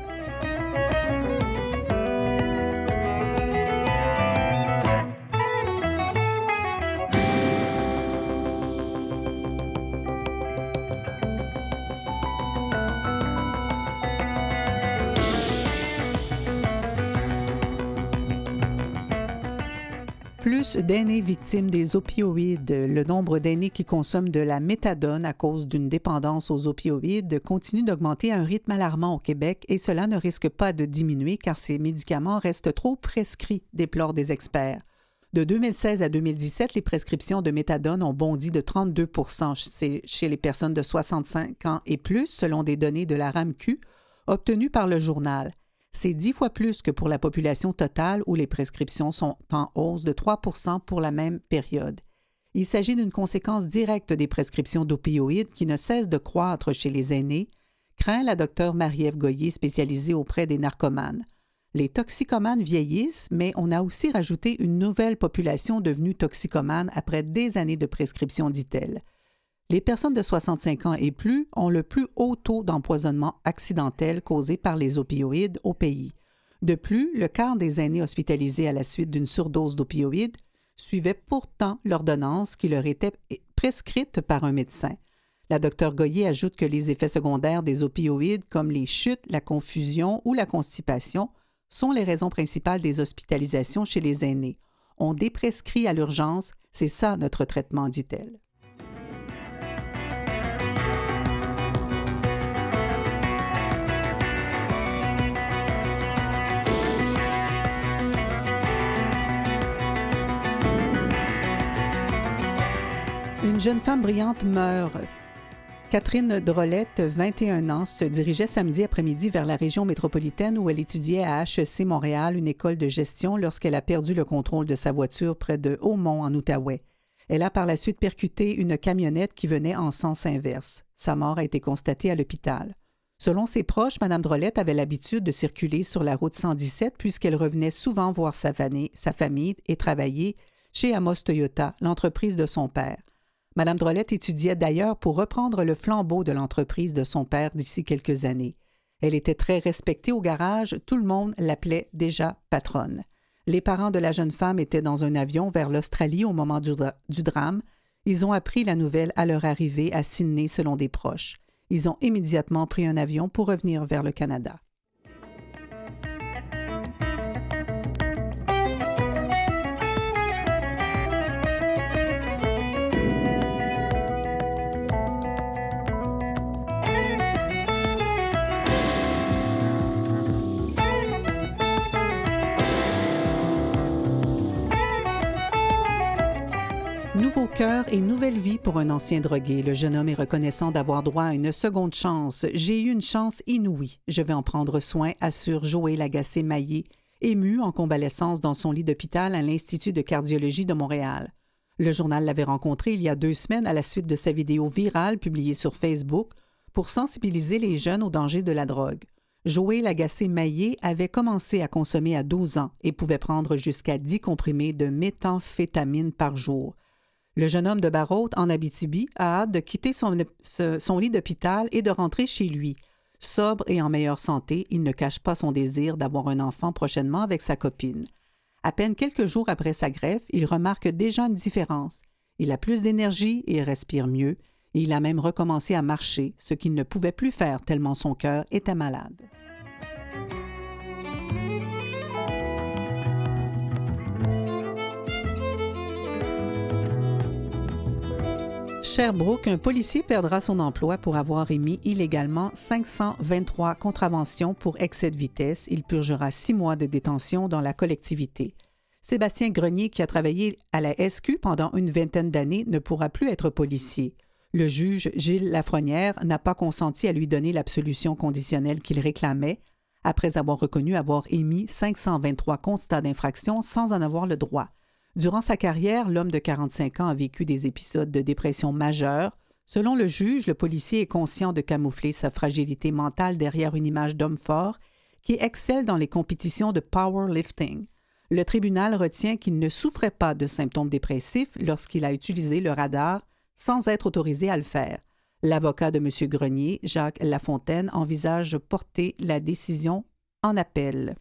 Plus d'aînés victimes des opioïdes. Le nombre d'aînés qui consomment de la méthadone à cause d'une dépendance aux opioïdes continue d'augmenter à un rythme alarmant au Québec et cela ne risque pas de diminuer car ces médicaments restent trop prescrits, déplorent des experts. De deux mille seize à deux mille dix-sept, les prescriptions de méthadone ont bondi de trente-deux pour cent chez les personnes de soixante-cinq ans et plus, selon des données de la RAMQ obtenues par le journal. C'est dix fois plus que pour la population totale où les prescriptions sont en hausse de trois pour cent pour la même période. Il s'agit d'une conséquence directe des prescriptions d'opioïdes qui ne cessent de croître chez les aînés, craint la docteure Marie-Ève Goyer, spécialisée auprès des narcomanes. Les toxicomanes vieillissent, mais on a aussi rajouté une nouvelle population devenue toxicomane après des années de prescription, dit-elle. Les personnes de soixante-cinq ans et plus ont le plus haut taux d'empoisonnement accidentel causé par les opioïdes au pays. De plus, le quart des aînés hospitalisés à la suite d'une surdose d'opioïdes suivaient pourtant l'ordonnance qui leur était prescrite par un médecin. La docteure Goyer ajoute que les effets secondaires des opioïdes, comme les chutes, la confusion ou la constipation, sont les raisons principales des hospitalisations chez les aînés. On déprescrit à l'urgence, c'est ça notre traitement, dit-elle. Une jeune femme brillante meurt. Catherine Drolet, vingt et un ans, se dirigeait samedi après-midi vers la région métropolitaine où elle étudiait à H E C Montréal, une école de gestion, lorsqu'elle a perdu le contrôle de sa voiture près de Hautmont, en Outaouais. Elle a par la suite percuté une camionnette qui venait en sens inverse. Sa mort a été constatée à l'hôpital. Selon ses proches, Mme Drolet avait l'habitude de circuler sur la route cent dix-sept puisqu'elle revenait souvent voir sa famille, sa famille et travailler chez Amos Toyota, l'entreprise de son père. Mme Drolet étudiait d'ailleurs pour reprendre le flambeau de l'entreprise de son père d'ici quelques années. Elle était très respectée au garage, tout le monde l'appelait déjà patronne. Les parents de la jeune femme étaient dans un avion vers l'Australie au moment du, dra- du drame. Ils ont appris la nouvelle à leur arrivée à Sydney selon des proches. Ils ont immédiatement pris un avion pour revenir vers le Canada. Nouveau cœur et nouvelle vie pour un ancien drogué. Le jeune homme est reconnaissant d'avoir droit à une seconde chance. « J'ai eu une chance inouïe. Je vais en prendre soin », assure Joël Lagacé-Maillé, ému en convalescence dans son lit d'hôpital à l'Institut de cardiologie de Montréal. Le journal l'avait rencontré il y a deux semaines à la suite de sa vidéo virale publiée sur Facebook pour sensibiliser les jeunes aux dangers de la drogue. Joël Lagacé-Maillé avait commencé à consommer à douze ans et pouvait prendre jusqu'à dix comprimés de méthamphétamine par jour. Le jeune homme de Barrault, en Abitibi, a hâte de quitter son, son lit d'hôpital et de rentrer chez lui. Sobre et en meilleure santé, il ne cache pas son désir d'avoir un enfant prochainement avec sa copine. À peine quelques jours après sa greffe, il remarque déjà une différence. Il a plus d'énergie et respire mieux, et il a même recommencé à marcher, ce qu'il ne pouvait plus faire tellement son cœur était malade. Sherbrooke, un policier perdra son emploi pour avoir émis illégalement cinq cent vingt-trois contraventions pour excès de vitesse. Il purgera six mois de détention dans la collectivité. Sébastien Grenier, qui a travaillé à la S Q pendant une vingtaine d'années, ne pourra plus être policier. Le juge Gilles Lafrenière n'a pas consenti à lui donner l'absolution conditionnelle qu'il réclamait, après avoir reconnu avoir émis cinq cent vingt-trois constats d'infraction sans en avoir le droit. Durant sa carrière, l'homme de quarante-cinq ans a vécu des épisodes de dépression majeure. Selon le juge, le policier est conscient de camoufler sa fragilité mentale derrière une image d'homme fort qui excelle dans les compétitions de powerlifting. Le tribunal retient qu'il ne souffrait pas de symptômes dépressifs lorsqu'il a utilisé le radar sans être autorisé à le faire. L'avocat de M. Grenier, Jacques Lafontaine, envisage de porter la décision en appel.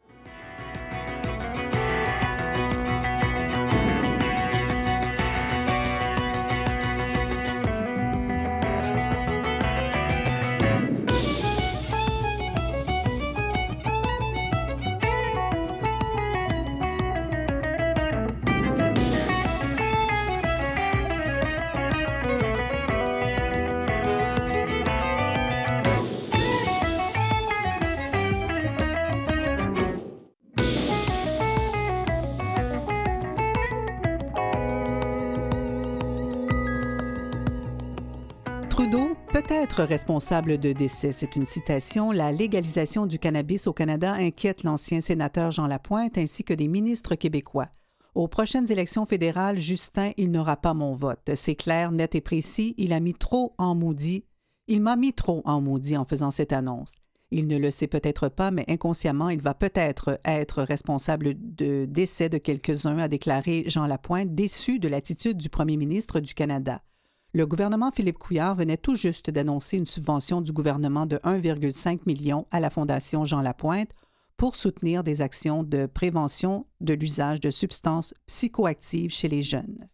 Trudeau peut être responsable de décès. C'est une citation. La légalisation du cannabis au Canada inquiète l'ancien sénateur Jean Lapointe ainsi que des ministres québécois. Aux prochaines élections fédérales, Justin, il n'aura pas mon vote. C'est clair, net et précis. Il a mis trop en maudit. Il m'a mis trop en maudit en faisant cette annonce. Il ne le sait peut-être pas, mais inconsciemment, il va peut-être être responsable de décès de quelques-uns, a déclaré Jean Lapointe, déçu de l'attitude du premier ministre du Canada. Le gouvernement Philippe Couillard venait tout juste d'annoncer une subvention du gouvernement de un virgule cinq million à la Fondation Jean Lapointe pour soutenir des actions de prévention de l'usage de substances psychoactives chez les jeunes.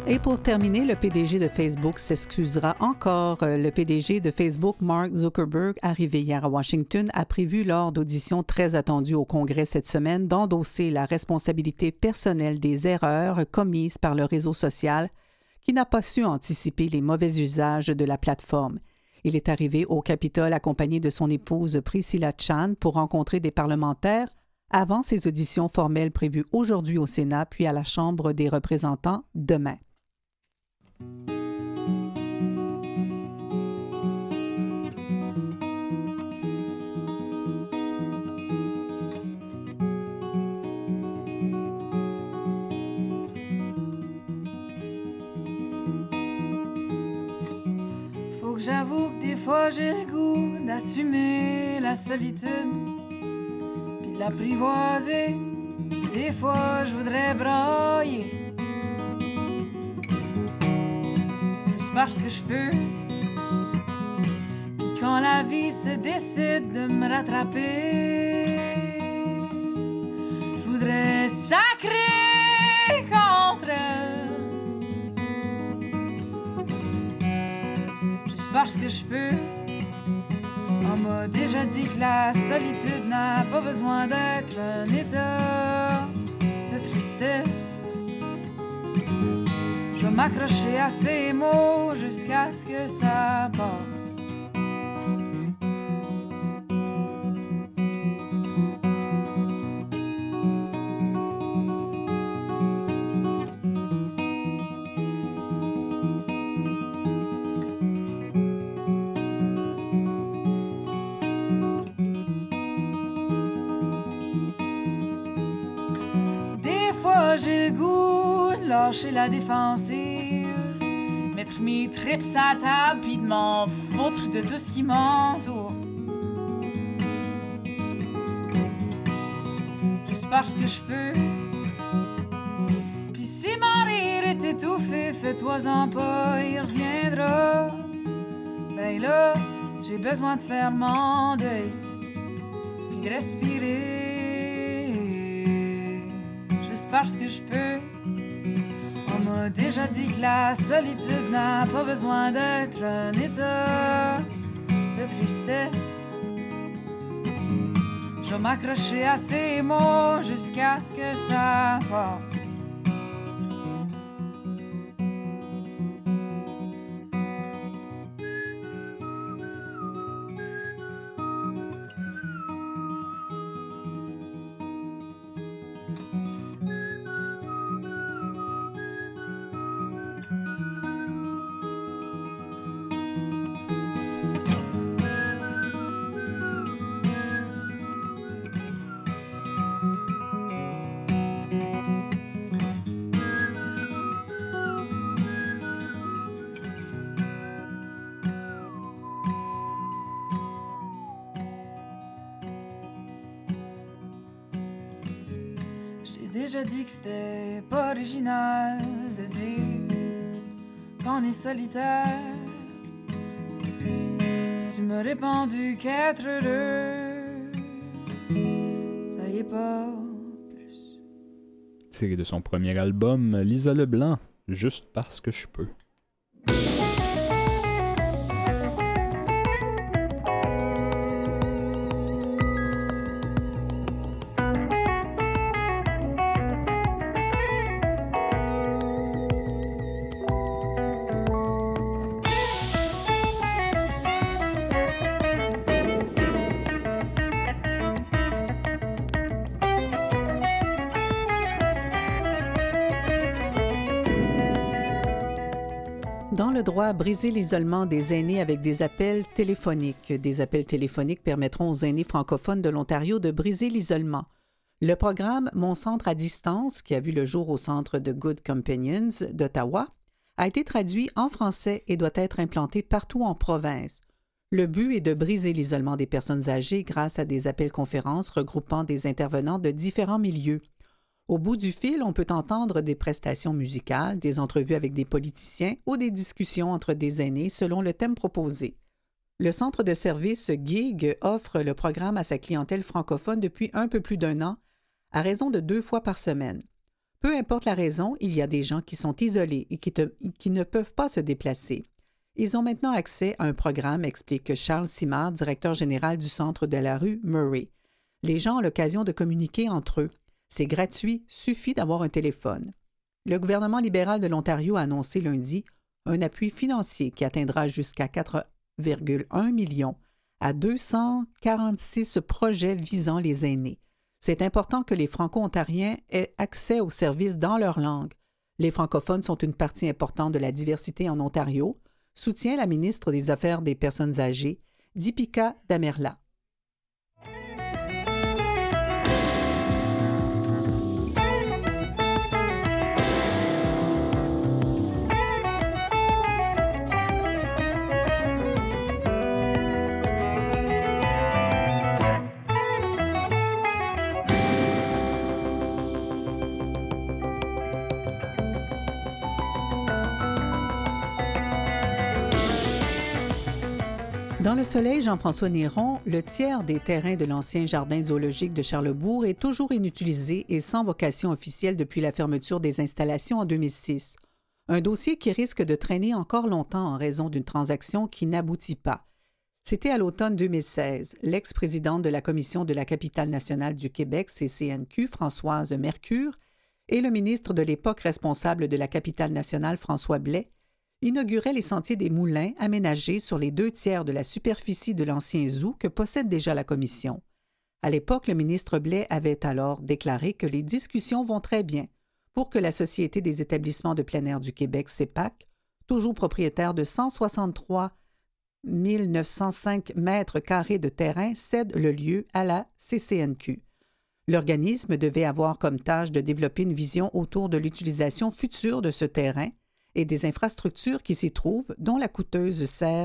Et pour terminer, le P D G de Facebook s'excusera encore. Le P D G de Facebook, Mark Zuckerberg, arrivé hier à Washington, a prévu lors d'auditions très attendues au Congrès cette semaine d'endosser la responsabilité personnelle des erreurs commises par le réseau social qui n'a pas su anticiper les mauvais usages de la plateforme. Il est arrivé au Capitole accompagné de son épouse Priscilla Chan pour rencontrer des parlementaires avant ses auditions formelles prévues aujourd'hui au Sénat puis à la Chambre des représentants demain. Faut que j'avoue que des fois j'ai le goût d'assumer la solitude puis de l'apprivoiser. Des fois je voudrais brailler parce que je peux. Puis quand la vie se décide de me rattraper, je voudrais sacrer contre elle. Juste parce que je peux. On m'a déjà dit que la solitude n'a pas besoin d'être un état de tristesse. Je vais m'accrocher à ces mots jusqu'à ce que ça passe. Des fois j'ai le goût de lâcher la défensive, mettre mes trips à table pis de m'en foutre de tout ce qui m'entoure. Juste parce que je peux. Pis si mon rire est étouffé, fais-toi-en pas, il reviendra. Ben là, j'ai besoin de faire mon deuil pis de respirer. Juste parce que je peux. On m'a déjà dit que la solitude n'a pas besoin d'être un état de tristesse. Je vais m'accrocher à ces mots jusqu'à ce que ça passe. Déjà dit que c'était pas original de dire qu'on est solitaire. Tu m'as répondu qu'être heureux, ça y est pas plus. Tiré de son premier album, Lisa Leblanc, Juste parce que je peux. Dans le droit, briser l'isolement des aînés avec des appels téléphoniques. Des appels téléphoniques permettront aux aînés francophones de l'Ontario de briser l'isolement. Le programme Mon centre à distance, qui a vu le jour au centre de Good Companions d'Ottawa, a été traduit en français et doit être implanté partout en province. Le but est de briser l'isolement des personnes âgées grâce à des appels-conférences regroupant des intervenants de différents milieux. Au bout du fil, on peut entendre des prestations musicales, des entrevues avec des politiciens ou des discussions entre des aînés selon le thème proposé. Le centre de service Gig offre le programme à sa clientèle francophone depuis un peu plus d'un an, à raison de deux fois par semaine. Peu importe la raison, il y a des gens qui sont isolés et qui, te, qui ne peuvent pas se déplacer. Ils ont maintenant accès à un programme, explique Charles Simard, directeur général du centre de la rue Murray. Les gens ont l'occasion de communiquer entre eux. C'est gratuit, suffit d'avoir un téléphone. Le gouvernement libéral de l'Ontario a annoncé lundi un appui financier qui atteindra jusqu'à quatre virgule un millions à deux cent quarante-six projets visant les aînés. C'est important que les Franco-Ontariens aient accès aux services dans leur langue. Les francophones sont une partie importante de la diversité en Ontario, soutient la ministre des Affaires des Personnes âgées, Deepika Damerla. Dans le Soleil, Jean-François Néron, le tiers des terrains de l'ancien jardin zoologique de Charlesbourg est toujours inutilisé et sans vocation officielle depuis la fermeture des installations en deux mille six. Un dossier qui risque de traîner encore longtemps en raison d'une transaction qui n'aboutit pas. C'était à l'automne deux mille seize. L'ex-présidente de la Commission de la capitale nationale du Québec, C C N Q, Françoise Mercure, et le ministre de l'époque responsable de la capitale nationale, François Blais, inauguraient les sentiers des Moulins aménagés sur les deux tiers de la superficie de l'ancien zoo que possède déjà la Commission. À l'époque, le ministre Blais avait alors déclaré que les discussions vont très bien pour que la Société des établissements de plein air du Québec, C E P A C, toujours propriétaire de cent soixante-trois mille neuf cent cinq mètres carrés de terrain, cède le lieu à la C C N Q. L'organisme devait avoir comme tâche de développer une vision autour de l'utilisation future de ce terrain et des infrastructures qui s'y trouvent, dont la coûteuse serre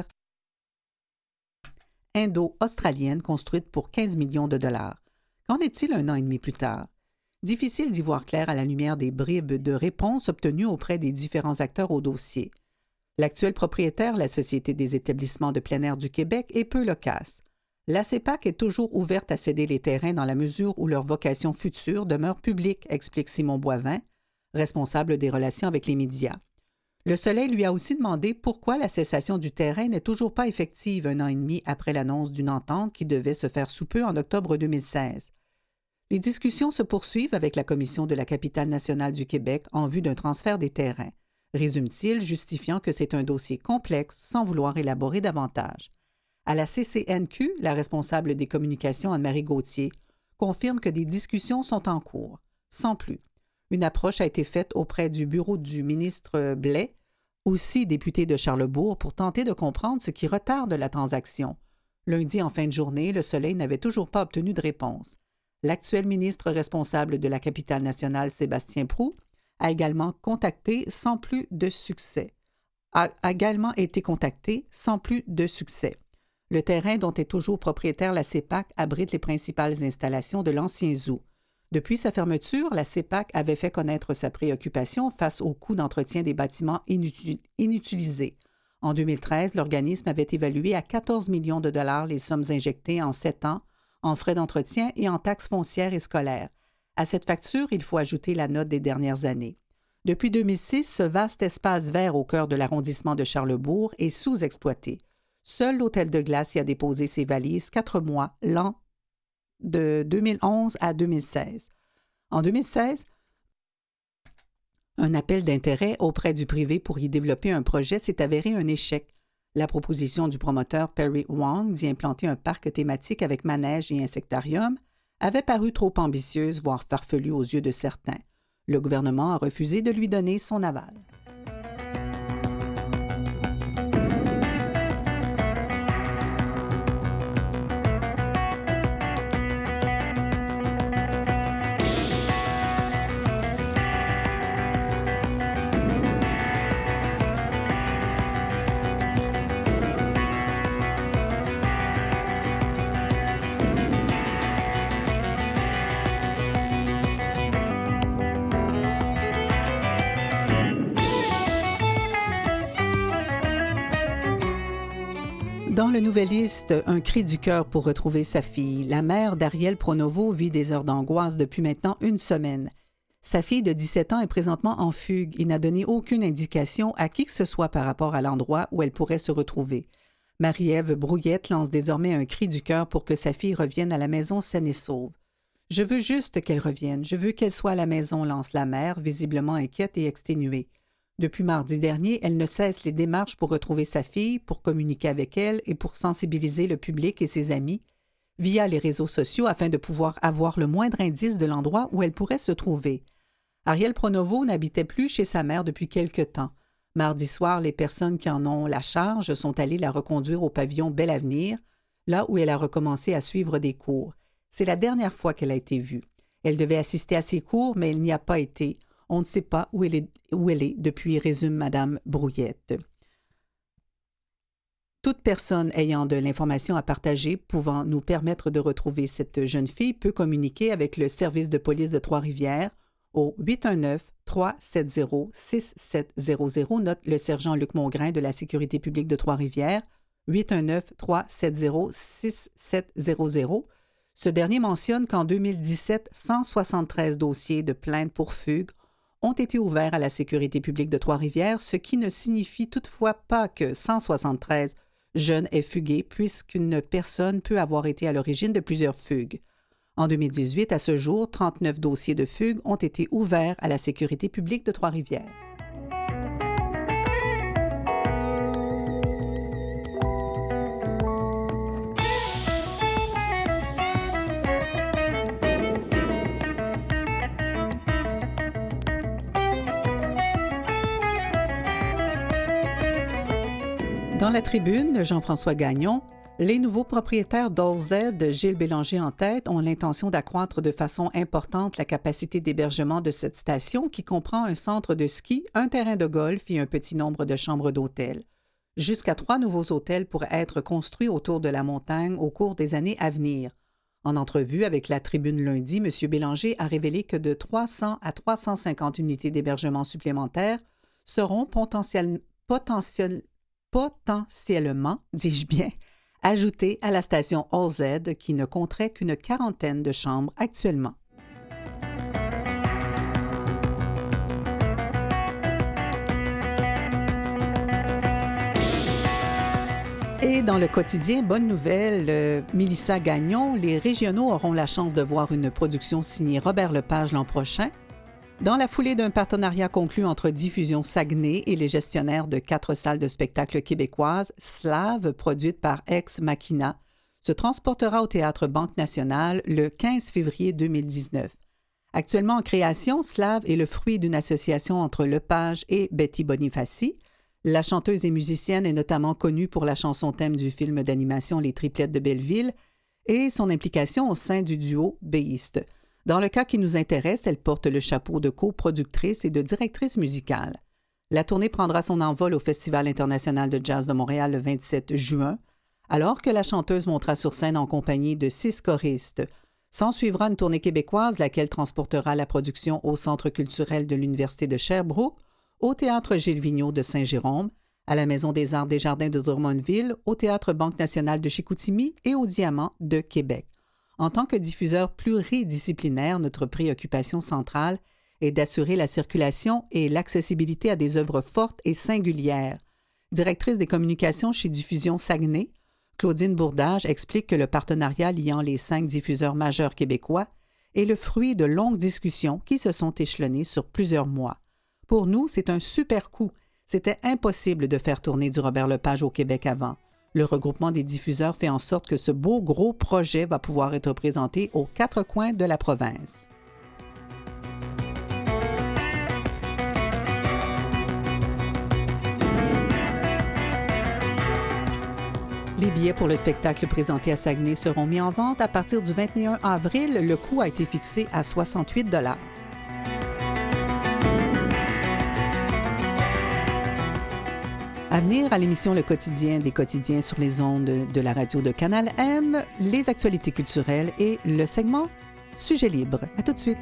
indo-australienne construite pour quinze millions de dollars. Qu'en est-il un an et demi plus tard? Difficile d'y voir clair à la lumière des bribes de réponses obtenues auprès des différents acteurs au dossier. L'actuel propriétaire, la Société des établissements de plein air du Québec, est peu loquace. La C E P A C est toujours ouverte à céder les terrains dans la mesure où leur vocation future demeure publique, explique Simon Boivin, responsable des relations avec les médias. Le Soleil lui a aussi demandé pourquoi la cessation du terrain n'est toujours pas effective un an et demi après l'annonce d'une entente qui devait se faire sous peu en octobre deux mille seize. Les discussions se poursuivent avec la Commission de la capitale nationale du Québec en vue d'un transfert des terrains, résume-t-il, justifiant que c'est un dossier complexe sans vouloir élaborer davantage. À la C C N Q, la responsable des communications Anne-Marie Gauthier confirme que des discussions sont en cours, sans plus. Une approche a été faite auprès du bureau du ministre Blais, aussi député de Charlesbourg, pour tenter de comprendre ce qui retarde la transaction. Lundi, en fin de journée, le Soleil n'avait toujours pas obtenu de réponse. L'actuel ministre responsable de la capitale nationale, Sébastien Proulx, a également contacté sans plus de succès. A également été contacté sans plus de succès. Le terrain dont est toujours propriétaire la C E P A C abrite les principales installations de l'ancien zoo. Depuis sa fermeture, la C E P A C avait fait connaître sa préoccupation face au coût d'entretien des bâtiments inutil- inutilisés. En deux mille treize, l'organisme avait évalué à quatorze millions de dollars les sommes injectées en sept ans en frais d'entretien et en taxes foncières et scolaires. À cette facture, il faut ajouter la note des dernières années. Depuis deux mille six, ce vaste espace vert au cœur de l'arrondissement de Charlesbourg est sous-exploité. Seul l'Hôtel de Glace y a déposé ses valises quatre mois, l'an de deux mille onze à deux mille seize. En deux mille seize, un appel d'intérêt auprès du privé pour y développer un projet s'est avéré un échec. La proposition du promoteur Perry Wong d'y implanter un parc thématique avec manège et insectarium avait paru trop ambitieuse, voire farfelue aux yeux de certains. Le gouvernement a refusé de lui donner son aval. Dans le Nouvelliste, un cri du cœur pour retrouver sa fille. La mère d'Ariel Pronovo vit des heures d'angoisse depuis maintenant une semaine. Sa fille de dix-sept ans est présentement en fugue et n'a donné aucune indication à qui que ce soit par rapport à l'endroit où elle pourrait se retrouver. Marie-Ève Brouillette lance désormais un cri du cœur pour que sa fille revienne à la maison saine et sauve. « Je veux juste qu'elle revienne. Je veux qu'elle soit à la maison », lance la mère, visiblement inquiète et exténuée. Depuis mardi dernier, elle ne cesse les démarches pour retrouver sa fille, pour communiquer avec elle et pour sensibiliser le public et ses amis via les réseaux sociaux afin de pouvoir avoir le moindre indice de l'endroit où elle pourrait se trouver. Ariel Pronovo n'habitait plus chez sa mère depuis quelque temps. Mardi soir, les personnes qui en ont la charge sont allées la reconduire au pavillon Bel Avenir, là où elle a recommencé à suivre des cours. C'est la dernière fois qu'elle a été vue. Elle devait assister à ses cours, mais elle n'y a pas été. On ne sait pas où elle est, où elle est depuis, résume Madame Brouillette. Toute personne ayant de l'information à partager pouvant nous permettre de retrouver cette jeune fille peut communiquer avec le service de police de Trois-Rivières au huit un neuf, trois sept zéro, six sept zéro zéro, note le sergent Luc Mongrain de la Sécurité publique de Trois-Rivières, huit un neuf, trois sept zéro, six sept zéro zéro. Ce dernier mentionne qu'en deux mille dix-sept, cent soixante-treize dossiers de plaintes pour fugue ont été ouverts à la Sécurité publique de Trois-Rivières, ce qui ne signifie toutefois pas que cent soixante-treize jeunes aient fugué, puisqu'une personne peut avoir été à l'origine de plusieurs fugues. En deux mille dix-huit, à ce jour, trente-neuf dossiers de fugue ont été ouverts à la Sécurité publique de Trois-Rivières. Dans la tribune, Jean-François Gagnon, les nouveaux propriétaires d'All Z, Gilles Bélanger en tête, ont l'intention d'accroître de façon importante la capacité d'hébergement de cette station qui comprend un centre de ski, un terrain de golf et un petit nombre de chambres d'hôtel. Jusqu'à trois nouveaux hôtels pourraient être construits autour de la montagne au cours des années à venir. En entrevue avec la tribune lundi, M. Bélanger a révélé que de trois cents à trois cent cinquante unités d'hébergement supplémentaires seront potentiel, potentiel, potentiellement, dis-je bien, ajoutées à la station All Z qui ne compterait qu'une quarantaine de chambres actuellement. Et dans le quotidien, bonne nouvelle, euh, Mélissa Gagnon, les régionaux auront la chance de voir une production signée Robert Lepage l'an prochain. Dans la foulée d'un partenariat conclu entre Diffusion Saguenay et les gestionnaires de quatre salles de spectacle québécoises, Slave, produite par Ex Machina, se transportera au Théâtre Banque Nationale le quinze février deux mille dix-neuf. Actuellement en création, Slave est le fruit d'une association entre Lepage et Betty Bonifaci. La chanteuse et musicienne est notamment connue pour la chanson thème du film d'animation Les Triplettes de Belleville et son implication au sein du duo Beast. Dans le cas qui nous intéresse, elle porte le chapeau de coproductrice et de directrice musicale. La tournée prendra son envol au Festival international de jazz de Montréal le vingt-sept juin, alors que la chanteuse montera sur scène en compagnie de six choristes. S'en suivra une tournée québécoise, laquelle transportera la production au Centre culturel de l'Université de Sherbrooke, au Théâtre Gilles Vigneault de Saint-Jérôme, à la Maison des Arts des Jardins de Drummondville, au Théâtre Banque Nationale de Chicoutimi et au Diamant de Québec. En tant que diffuseur pluridisciplinaire, notre préoccupation centrale est d'assurer la circulation et l'accessibilité à des œuvres fortes et singulières. Directrice des communications chez Diffusion Saguenay, Claudine Bourdage explique que le partenariat liant les cinq diffuseurs majeurs québécois est le fruit de longues discussions qui se sont échelonnées sur plusieurs mois. Pour nous, c'est un super coup. C'était impossible de faire tourner du Robert Lepage au Québec avant. Le regroupement des diffuseurs fait en sorte que ce beau gros projet va pouvoir être présenté aux quatre coins de la province. Les billets pour le spectacle présenté à Saguenay seront mis en vente à partir du vingt et un avril. Le coût a été fixé à soixante-huit dollars. À venir à l'émission Le Quotidien des quotidiens sur les ondes de la radio de Canal M, les actualités culturelles et le segment Sujet libre. À tout de suite.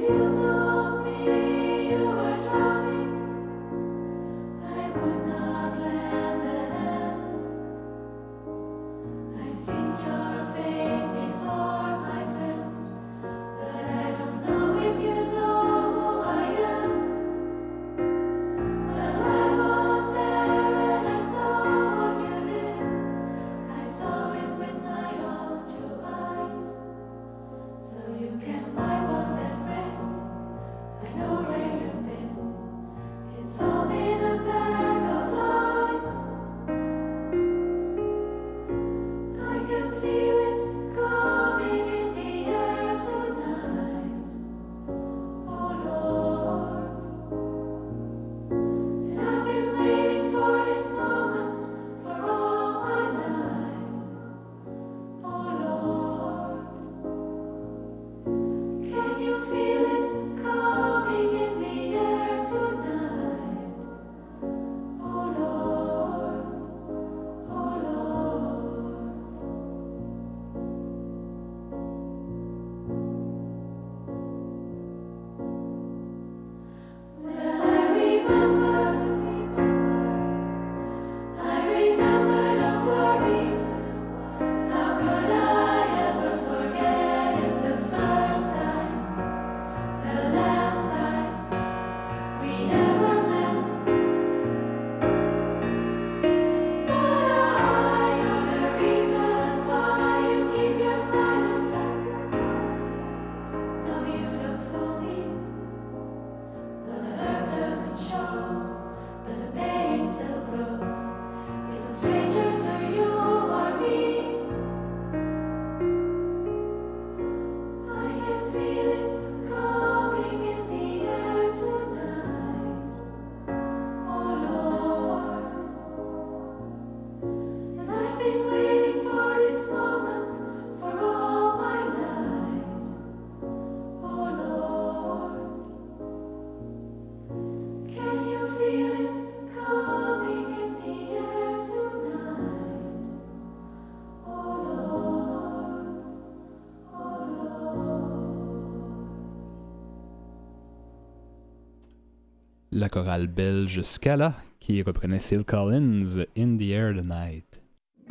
La chorale belge Scala qui reprenait Phil Collins, In the Air Tonight.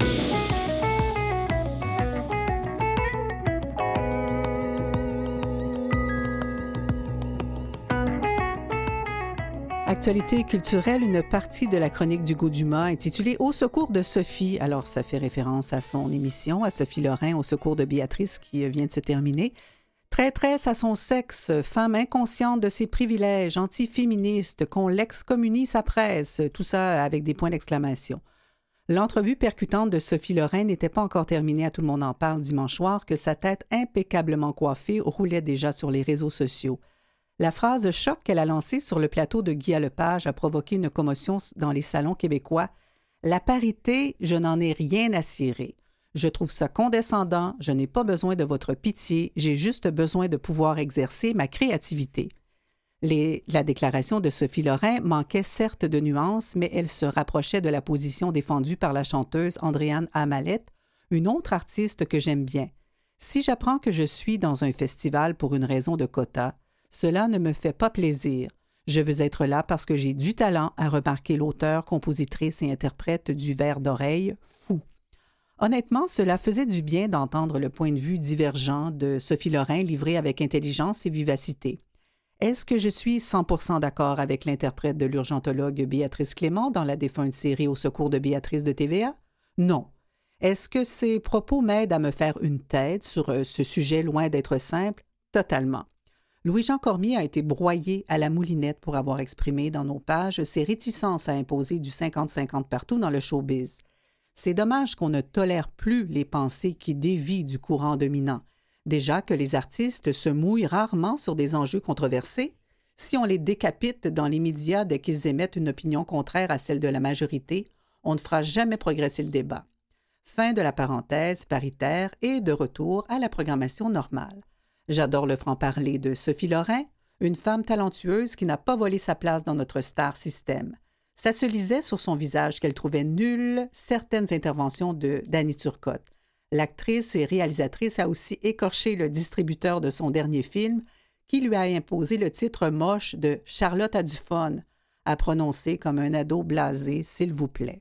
Actualité culturelle, une partie de la chronique d'Hugo Dumas intitulée « Au secours de Sophie ». Alors, ça fait référence à son émission, à Sophie Lorrain, Au secours de Béatrice, qui vient de se terminer. Traîtresse à son sexe, femme inconsciente de ses privilèges, antiféministe, qu'on l'excommunie sa presse, tout ça avec des points d'exclamation. L'entrevue percutante de Sophie Lorrain n'était pas encore terminée, à Tout le monde en parle dimanche soir, que sa tête impeccablement coiffée roulait déjà sur les réseaux sociaux. La phrase choc qu'elle a lancée sur le plateau de Guy Lepage a provoqué une commotion dans les salons québécois. « La parité, je n'en ai rien à cirer. Je trouve ça condescendant, je n'ai pas besoin de votre pitié, j'ai juste besoin de pouvoir exercer ma créativité. » Les, la déclaration de Sophie Lorrain manquait certes de nuances, mais elle se rapprochait de la position défendue par la chanteuse Andréane Amalette, une autre artiste que j'aime bien. Si j'apprends que je suis dans un festival pour une raison de quota, cela ne me fait pas plaisir. Je veux être là parce que j'ai du talent à remarquer l'auteur, compositrice et interprète du Vers d'oreille fou. Honnêtement, cela faisait du bien d'entendre le point de vue divergent de Sophie Lorrain livré avec intelligence et vivacité. Est-ce que je suis cent pour cent d'accord avec l'interprète de l'urgentologue Béatrice Clément dans la défunte série Au secours de Béatrice de T V A? Non. Est-ce que ces propos m'aident à me faire une tête sur ce sujet loin d'être simple? Totalement. Louis-Jean Cormier a été broyé à la moulinette pour avoir exprimé dans nos pages ses réticences à imposer du cinquante cinquante partout dans le showbiz. C'est dommage qu'on ne tolère plus les pensées qui dévient du courant dominant. Déjà que les artistes se mouillent rarement sur des enjeux controversés, si on les décapite dans les médias dès qu'ils émettent une opinion contraire à celle de la majorité, on ne fera jamais progresser le débat. Fin de la parenthèse paritaire et de retour à la programmation normale. J'adore le franc-parler de Sophie Lorrain, une femme talentueuse qui n'a pas volé sa place dans notre star system. Ça se lisait sur son visage qu'elle trouvait nulles certaines interventions de Dany Turcotte. L'actrice et réalisatrice a aussi écorché le distributeur de son dernier film, qui lui a imposé le titre moche de « Charlotte a du fun », à prononcer comme un ado blasé, s'il vous plaît.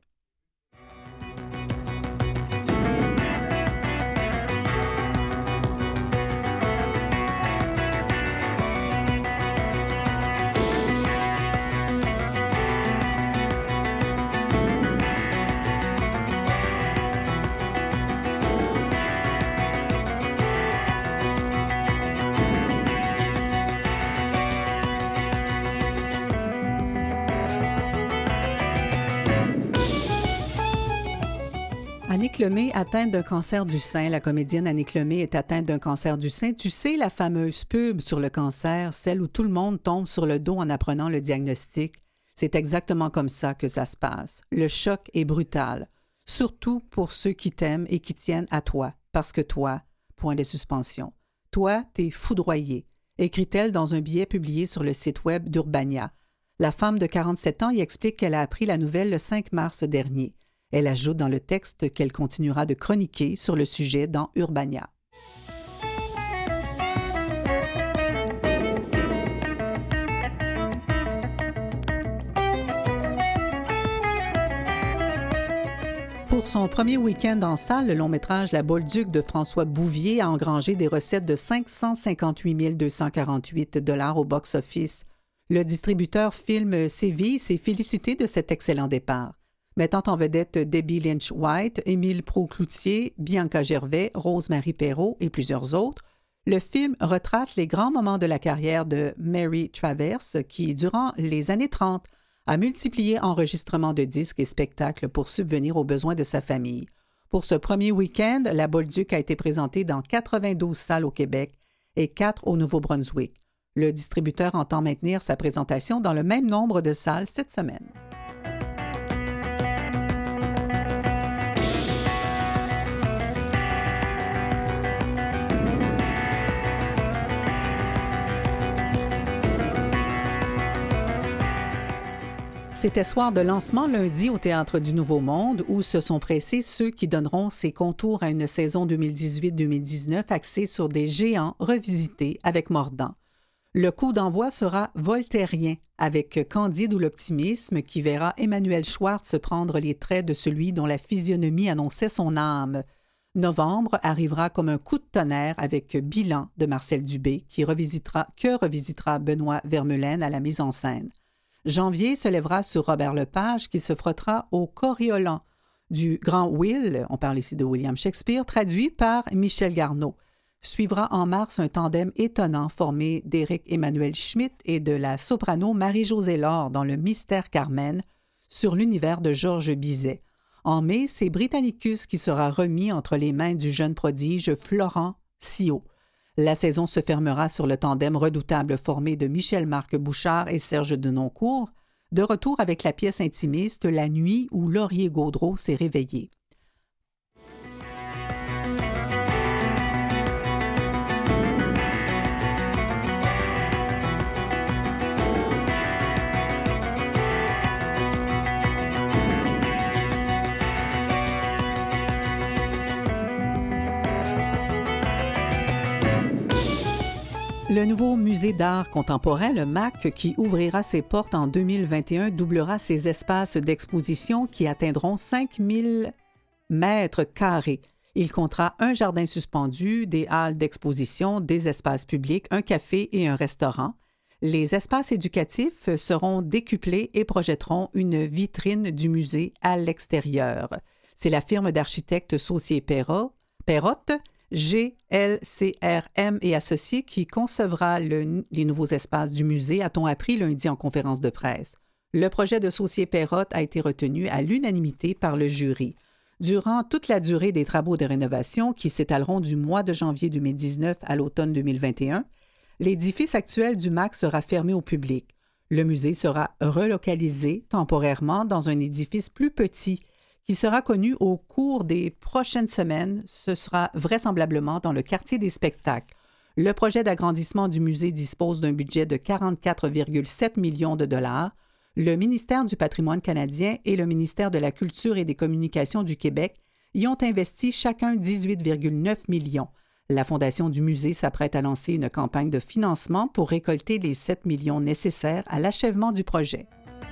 Annick Lemay, atteinte d'un cancer du sein. La comédienne Annick Lemay est atteinte d'un cancer du sein. Tu sais, la fameuse pub sur le cancer, celle où tout le monde tombe sur le dos en apprenant le diagnostic. C'est exactement comme ça que ça se passe. Le choc est brutal, surtout pour ceux qui t'aiment et qui tiennent à toi. Parce que toi, point de suspension, toi, t'es foudroyé, écrit-elle dans un billet publié sur le site web d'Urbania. La femme de quarante-sept ans y explique qu'elle a appris la nouvelle le cinq mars dernier. Elle ajoute dans le texte qu'elle continuera de chroniquer sur le sujet dans Urbania. Pour son premier week-end en salle, le long-métrage La Bolduc de François Bouvier a engrangé des recettes de cinq cent cinquante-huit mille deux cent quarante-huit dollars au box-office. Le distributeur Film Séville s'est félicité de cet excellent départ, mettant en vedette Debbie Lynch-White, Émile Proulx-Cloutier, Bianca Gervais, Rose-Marie Perrault et plusieurs autres. Le film retrace les grands moments de la carrière de Mary Travers, qui, durant les années trente, a multiplié enregistrements de disques et spectacles pour subvenir aux besoins de sa famille. Pour ce premier week-end, La Bolduc a été présentée dans quatre-vingt-douze salles au Québec et quatre au Nouveau-Brunswick. Le distributeur entend maintenir sa présentation dans le même nombre de salles cette semaine. C'était soir de lancement lundi au Théâtre du Nouveau Monde où se sont pressés ceux qui donneront ses contours à une saison deux mille dix-huit deux mille dix-neuf axée sur des géants revisités avec mordant. Le coup d'envoi sera voltairien avec Candide ou l'optimisme qui verra Emmanuel Schwartz prendre les traits de celui dont la physionomie annonçait son âme. Novembre arrivera comme un coup de tonnerre avec Bilan de Marcel Dubé qui revisitera, que revisitera Benoît Vermeulen à la mise en scène. Janvier se lèvera sur Robert Lepage qui se frottera au Coriolan du grand Will, on parle ici de William Shakespeare, traduit par Michel Garneau. Suivra en mars un tandem étonnant formé d'Éric Emmanuel Schmitt et de la soprano Marie-Josée Laure dans Le Mystère Carmen sur l'univers de Georges Bizet. En mai, c'est Britannicus qui sera remis entre les mains du jeune prodige Florent Sio. La saison se fermera sur le tandem redoutable formé de Michel-Marc Bouchard et Serge Denoncourt, de retour avec la pièce intimiste La nuit où Laurier Gaudreau s'est réveillé. Le nouveau musée d'art contemporain, le M A C, qui ouvrira ses portes en deux mille vingt et un, doublera ses espaces d'exposition qui atteindront cinq mille mètres carrés. Il comptera un jardin suspendu, des halles d'exposition, des espaces publics, un café et un restaurant. Les espaces éducatifs seront décuplés et projetteront une vitrine du musée à l'extérieur. C'est la firme d'architectes Saucier Perrot, Perrotte, G L C R M et Associés qui concevra le, les nouveaux espaces du musée, a-t-on appris lundi en conférence de presse. Le projet de Saucier Perrotte a été retenu à l'unanimité par le jury. Durant toute la durée des travaux de rénovation qui s'étaleront du mois de janvier deux mille dix-neuf à l'automne deux mille vingt et un, l'édifice actuel du M A C sera fermé au public. Le musée sera relocalisé temporairement dans un édifice plus petit qui sera connu au cours des prochaines semaines. Ce sera vraisemblablement dans le quartier des spectacles. Le projet d'agrandissement du musée dispose d'un budget de quarante-quatre virgule sept millions de dollars. Le ministère du Patrimoine canadien et le ministère de la Culture et des Communications du Québec y ont investi chacun dix-huit virgule neuf millions. La Fondation du musée s'apprête à lancer une campagne de financement pour récolter les sept millions nécessaires à l'achèvement du projet.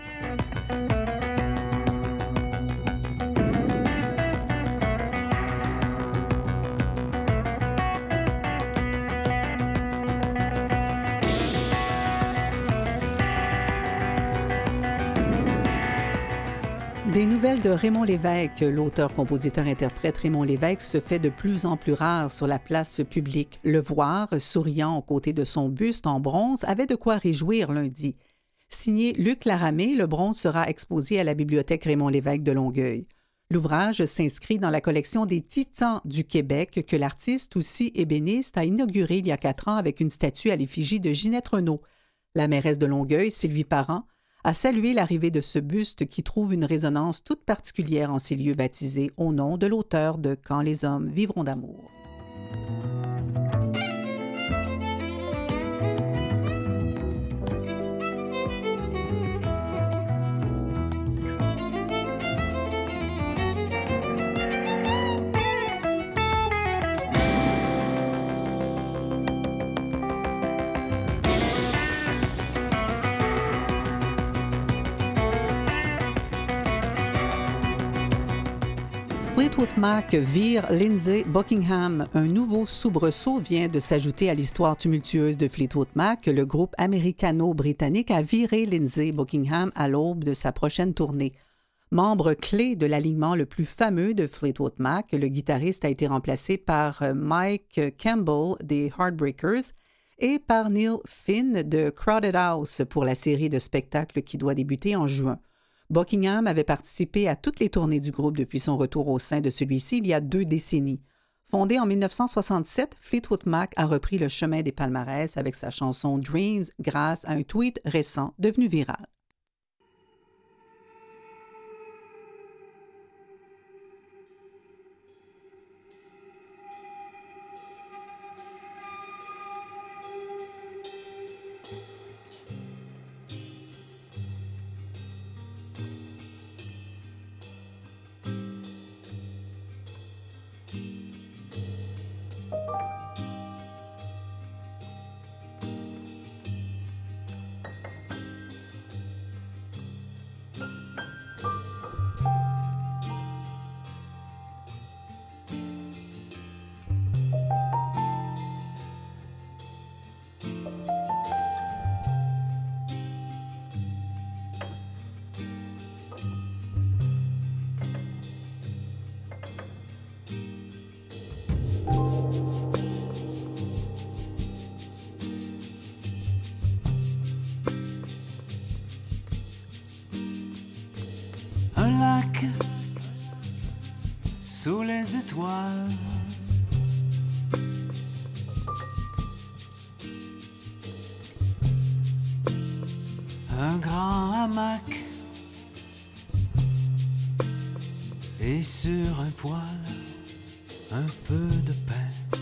Des nouvelles de Raymond Lévesque, l'auteur-compositeur-interprète Raymond Lévesque se fait de plus en plus rare sur la place publique. Le voir, souriant aux côtés de son buste en bronze, avait de quoi réjouir lundi. Signé Luc Laramé, le bronze sera exposé à la Bibliothèque Raymond Lévesque de Longueuil. L'ouvrage s'inscrit dans la collection des Titans du Québec que l'artiste, aussi ébéniste, a inauguré il y a quatre ans avec une statue à l'effigie de Ginette Renault. La mairesse de Longueuil, Sylvie Parent, a salué l'arrivée de ce buste qui trouve une résonance toute particulière en ces lieux baptisés au nom de l'auteur de « Quand les hommes vivront d'amour ». Fleetwood Mac vire Lindsey Buckingham. Un nouveau soubresaut vient de s'ajouter à l'histoire tumultueuse de Fleetwood Mac. Le groupe américano-britannique a viré Lindsey Buckingham à l'aube de sa prochaine tournée. Membre clé de l'alignement le plus fameux de Fleetwood Mac, le guitariste a été remplacé par Mike Campbell des Heartbreakers et par Neil Finn de Crowded House pour la série de spectacles qui doit débuter en juin. Buckingham avait participé à toutes les tournées du groupe depuis son retour au sein de celui-ci il y a deux décennies. Fondé en dix-neuf cent soixante-sept, Fleetwood Mac a repris le chemin des palmarès avec sa chanson Dreams grâce à un tweet récent devenu viral. Sous les étoiles, un grand hamac et sur un poêle un peu de pain.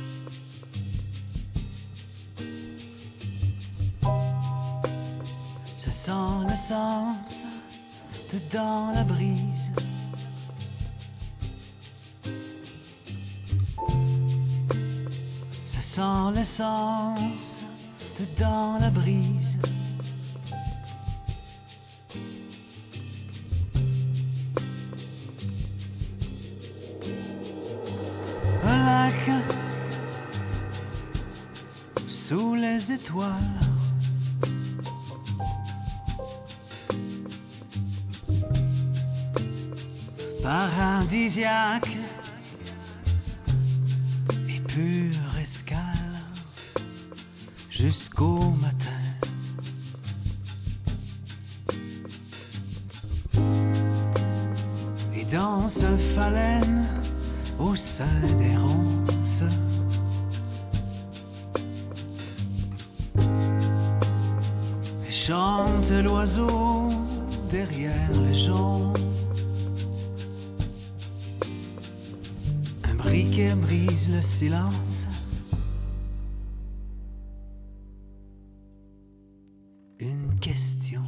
Ça sent l'essence dedans la brise. Sans l'essence dedans la brise. Un lac sous les étoiles. Paradisiaque et pur escale jusqu'au matin. Et danse un phalène au sein des ronces. Et chante l'oiseau derrière les joncs. Un briquet brise le silence. Une question.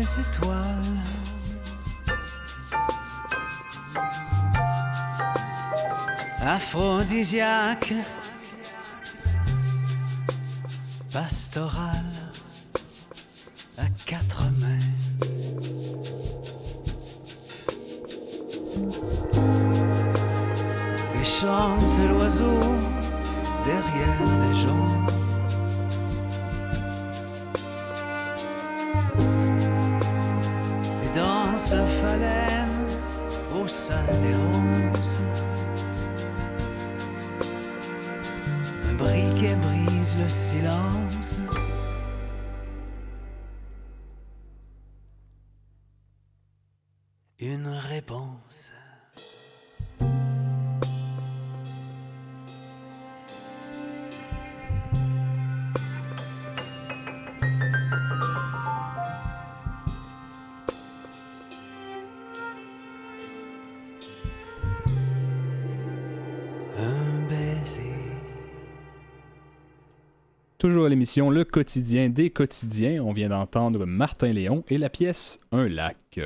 les étoiles. Aphrodisiaque, pastoral, à quatre mains. Et chante l'oiseau derrière les gens. Et danse phalène au sein des ronces. Un briquet brise le silence. Une réponse. Toujours à l'émission Le quotidien des quotidiens, on vient d'entendre Martin Léon et la pièce Un lac.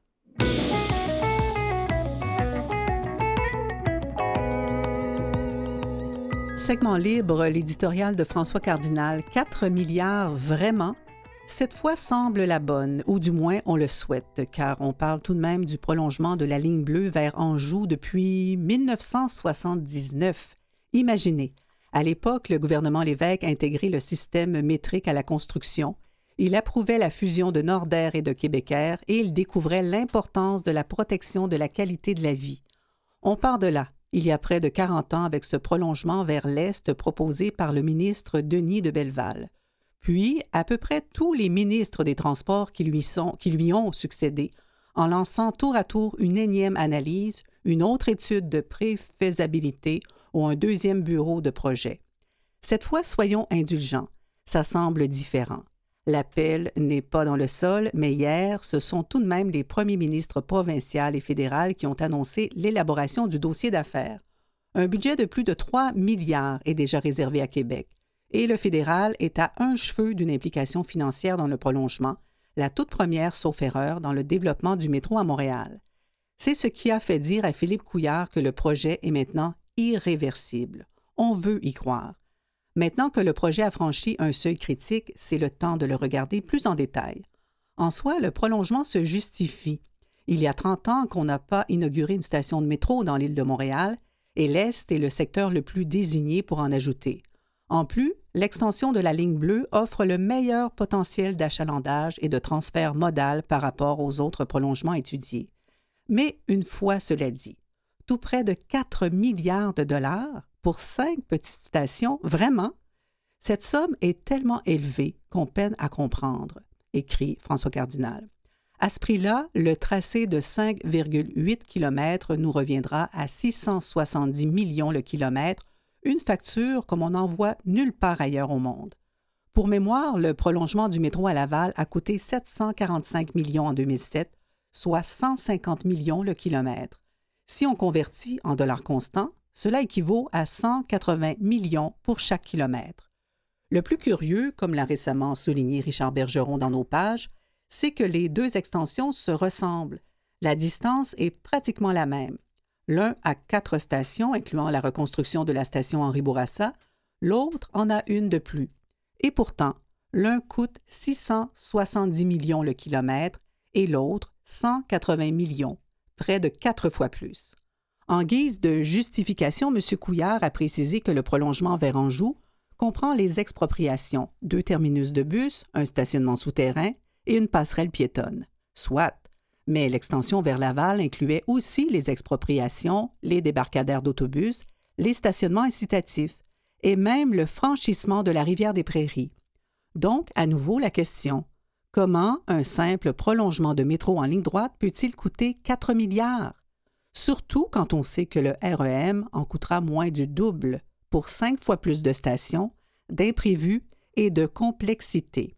Segment libre, l'éditorial de François Cardinal, quatre milliards vraiment? Cette fois semble la bonne, ou du moins on le souhaite, car on parle tout de même du prolongement de la ligne bleue vers Anjou depuis dix-neuf cent soixante-dix-neuf. Imaginez, à l'époque, le gouvernement Lévesque a intégré le système métrique à la construction. Il approuvait la fusion de Nordair et de Québécois et il découvrait l'importance de la protection de la qualité de la vie. On part de là, il y a près de quarante ans, avec ce prolongement vers l'Est proposé par le ministre Denis de Belleval. Puis, à peu près tous les ministres des Transports qui lui, sont, qui lui ont succédé, en lançant tour à tour une énième analyse, une autre étude de préfaisabilité ou un deuxième bureau de projet. Cette fois, soyons indulgents. Ça semble différent. L'appel n'est pas dans le sol, mais hier, ce sont tout de même les premiers ministres provinciaux et fédéraux qui ont annoncé l'élaboration du dossier d'affaires. Un budget de plus de trois milliards est déjà réservé à Québec. Et le fédéral est à un cheveu d'une implication financière dans le prolongement, la toute première, sauf erreur, dans le développement du métro à Montréal. C'est ce qui a fait dire à Philippe Couillard que le projet est maintenant irréversible. On veut y croire. Maintenant que le projet a franchi un seuil critique, c'est le temps de le regarder plus en détail. En soi, le prolongement se justifie. Il y a trente ans qu'on n'a pas inauguré une station de métro dans l'île de Montréal et l'Est est le secteur le plus désigné pour en ajouter. En plus, l'extension de la ligne bleue offre le meilleur potentiel d'achalandage et de transfert modal par rapport aux autres prolongements étudiés. Mais une fois cela dit, tout près de quatre milliards de dollars pour cinq petites stations, vraiment? Cette somme est tellement élevée qu'on peine à comprendre, écrit François Cardinal. À ce prix-là, le tracé de cinq virgule huit kilomètres nous reviendra à six cent soixante-dix millions le kilomètre, une facture comme on n'en voit nulle part ailleurs au monde. Pour mémoire, le prolongement du métro à Laval a coûté sept cent quarante-cinq millions en deux mille sept, soit cent cinquante millions le kilomètre. Si on convertit en dollars constants, cela équivaut à cent quatre-vingts millions pour chaque kilomètre. Le plus curieux, comme l'a récemment souligné Richard Bergeron dans nos pages, c'est que les deux extensions se ressemblent. La distance est pratiquement la même. L'un a quatre stations, incluant la reconstruction de la station Henri Bourassa, l'autre en a une de plus. Et pourtant, l'un coûte six cent soixante-dix millions le kilomètre et l'autre cent quatre-vingts millions, près de quatre fois plus. En guise de justification, M. Couillard a précisé que le prolongement vers Anjou comprend les expropriations, deux terminus de bus, un stationnement souterrain et une passerelle piétonne. Soit, mais l'extension vers Laval incluait aussi les expropriations, les débarcadères d'autobus, les stationnements incitatifs et même le franchissement de la rivière des Prairies. Donc, à nouveau, la question, comment un simple prolongement de métro en ligne droite peut-il coûter quatre milliards? Surtout quand on sait que le R E M en coûtera moins du double pour cinq fois plus de stations, d'imprévus et de complexité.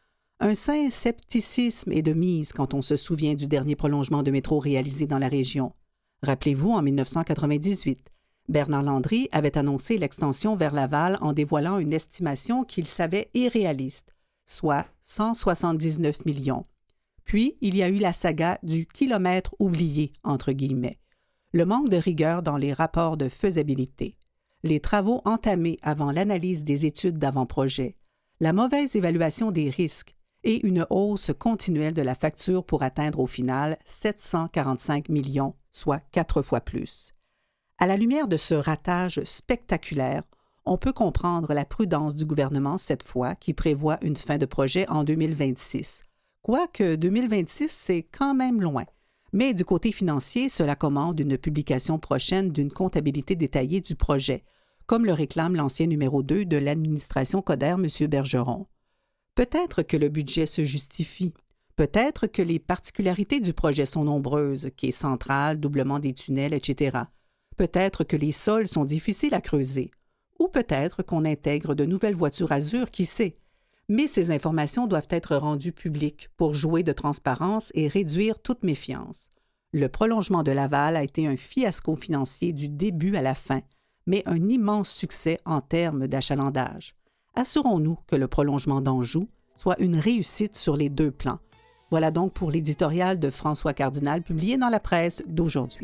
Un saint scepticisme est de mise quand on se souvient du dernier prolongement de métro réalisé dans la région. Rappelez-vous, en dix-neuf cent quatre-vingt-dix-huit, Bernard Landry avait annoncé l'extension vers Laval en dévoilant une estimation qu'il savait irréaliste, soit cent soixante-dix-neuf millions. Puis, il y a eu la saga du « kilomètre oublié », entre guillemets, le manque de rigueur dans les rapports de faisabilité, les travaux entamés avant l'analyse des études d'avant-projet, la mauvaise évaluation des risques et une hausse continuelle de la facture pour atteindre au final sept cent quarante-cinq millions, soit quatre fois plus. À la lumière de ce ratage spectaculaire, on peut comprendre la prudence du gouvernement cette fois qui prévoit une fin de projet en deux mille vingt-six. Quoique deux mille vingt-six, c'est quand même loin. Mais du côté financier, cela commande une publication prochaine d'une comptabilité détaillée du projet, comme le réclame l'ancien numéro deux de l'administration Coderre, M. Bergeron. Peut-être que le budget se justifie. Peut-être que les particularités du projet sont nombreuses, quai central, doublement des tunnels, et cetera. Peut-être que les sols sont difficiles à creuser. Ou peut-être qu'on intègre de nouvelles voitures Azur, qui sait. Mais ces informations doivent être rendues publiques pour jouer de transparence et réduire toute méfiance. Le prolongement de Laval a été un fiasco financier du début à la fin, mais un immense succès en termes d'achalandage. Assurons-nous que le prolongement d'Anjou soit une réussite sur les deux plans. Voilà donc pour l'éditorial de François Cardinal publié dans la presse d'aujourd'hui.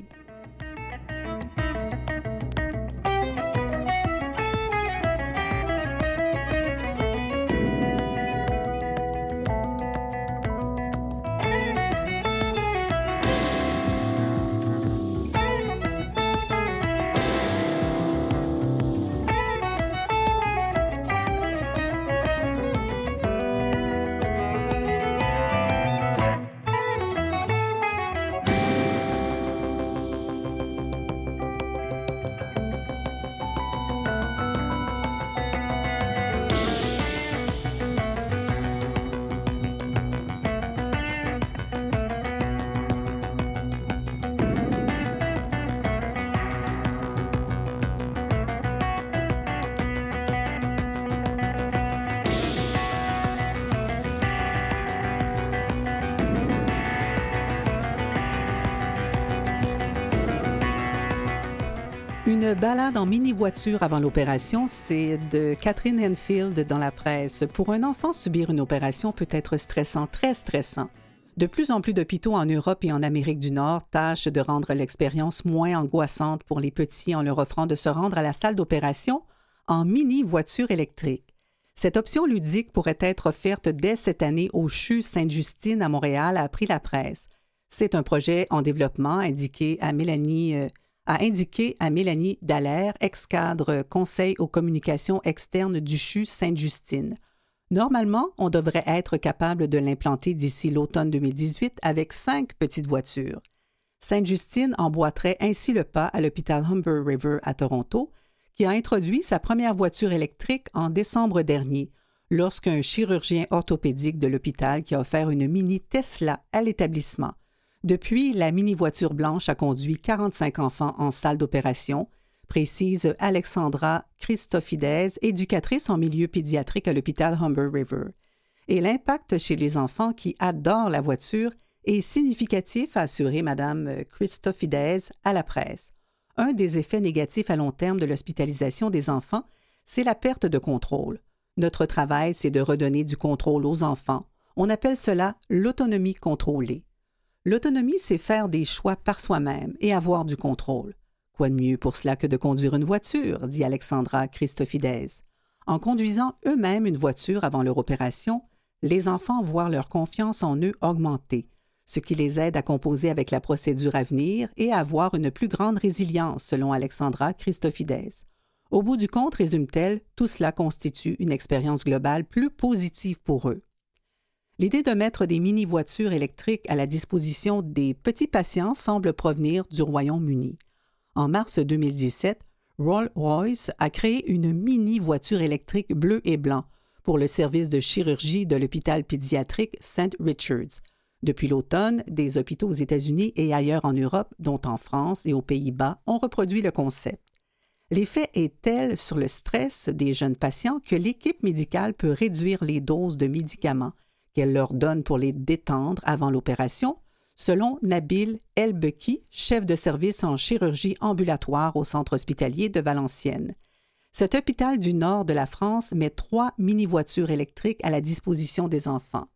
Une balade en mini-voiture avant l'opération, c'est de Catherine Enfield dans la presse. Pour un enfant, subir une opération peut être stressant, très stressant. De plus en plus d'hôpitaux en Europe et en Amérique du Nord tâchent de rendre l'expérience moins angoissante pour les petits en leur offrant de se rendre à la salle d'opération en mini-voiture électrique. Cette option ludique pourrait être offerte dès cette année au C H U Sainte-Justine à Montréal, a appris la presse. C'est un projet en développement indiqué à Mélanie... Euh, a indiqué à Mélanie Dallaire, ex-cadre conseil aux communications externes du C H U Sainte-Justine. Normalement, on devrait être capable de l'implanter d'ici l'automne deux mille dix-huit avec cinq petites voitures. Sainte-Justine emboîterait ainsi le pas à l'hôpital Humber River à Toronto, qui a introduit sa première voiture électrique en décembre dernier, lorsqu'un chirurgien orthopédique de l'hôpital qui a offert une mini Tesla à l'établissement. Depuis, la mini-voiture blanche a conduit quarante-cinq enfants en salle d'opération, précise Alexandra Christofides, éducatrice en milieu pédiatrique à l'hôpital Humber River. Et l'impact chez les enfants qui adorent la voiture est significatif, a assuré Mme Christofides à la presse. Un des effets négatifs à long terme de l'hospitalisation des enfants, c'est la perte de contrôle. Notre travail, c'est de redonner du contrôle aux enfants. On appelle cela l'autonomie contrôlée. L'autonomie, c'est faire des choix par soi-même et avoir du contrôle. Quoi de mieux pour cela que de conduire une voiture, dit Alexandra Christofides. En conduisant eux-mêmes une voiture avant leur opération, les enfants voient leur confiance en eux augmenter, ce qui les aide à composer avec la procédure à venir et à avoir une plus grande résilience, selon Alexandra Christofides. Au bout du compte, résume-t-elle, tout cela constitue une expérience globale plus positive pour eux. L'idée de mettre des mini-voitures électriques à la disposition des petits patients semble provenir du Royaume-Uni. En mars deux mille dix-sept, Rolls-Royce a créé une mini-voiture électrique bleu et blanc pour le service de chirurgie de l'hôpital pédiatrique Saint Richards. Depuis l'automne, des hôpitaux aux États-Unis et ailleurs en Europe, dont en France et aux Pays-Bas, ont reproduit le concept. L'effet est tel sur le stress des jeunes patients que l'équipe médicale peut réduire les doses de médicaments qu'elle leur donne pour les détendre avant l'opération, selon Nabil Elbeki, chef de service en chirurgie ambulatoire au centre hospitalier de Valenciennes. Cet hôpital du nord de la France met trois mini-voitures électriques à la disposition des enfants.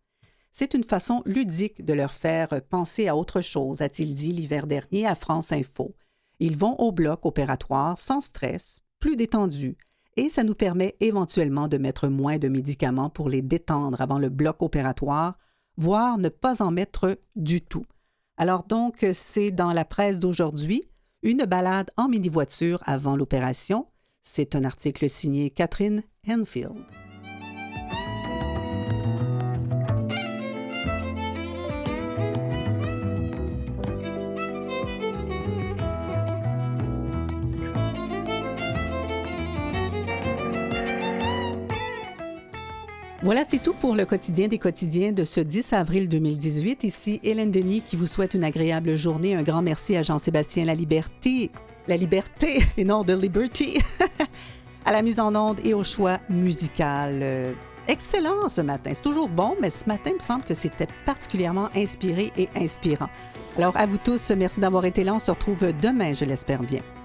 C'est une façon ludique de leur faire penser à autre chose, a-t-il dit l'hiver dernier à France Info. Ils vont au bloc opératoire sans stress, plus détendus, et ça nous permet éventuellement de mettre moins de médicaments pour les détendre avant le bloc opératoire, voire ne pas en mettre du tout. Alors donc, c'est dans la presse d'aujourd'hui, une balade en mini-voiture avant l'opération. C'est un article signé Catherine Enfield. Voilà, c'est tout pour le quotidien des quotidiens de ce dix avril deux mille dix-huit. Ici Hélène Denis qui vous souhaite une agréable journée. Un grand merci à Jean-Sébastien La Liberté, La Liberté et non de Liberty, à la mise en onde et au choix musical. Euh, excellent ce matin. C'est toujours bon, mais ce matin, il me semble que c'était particulièrement inspiré et inspirant. Alors à vous tous, merci d'avoir été là. On se retrouve demain, je l'espère bien.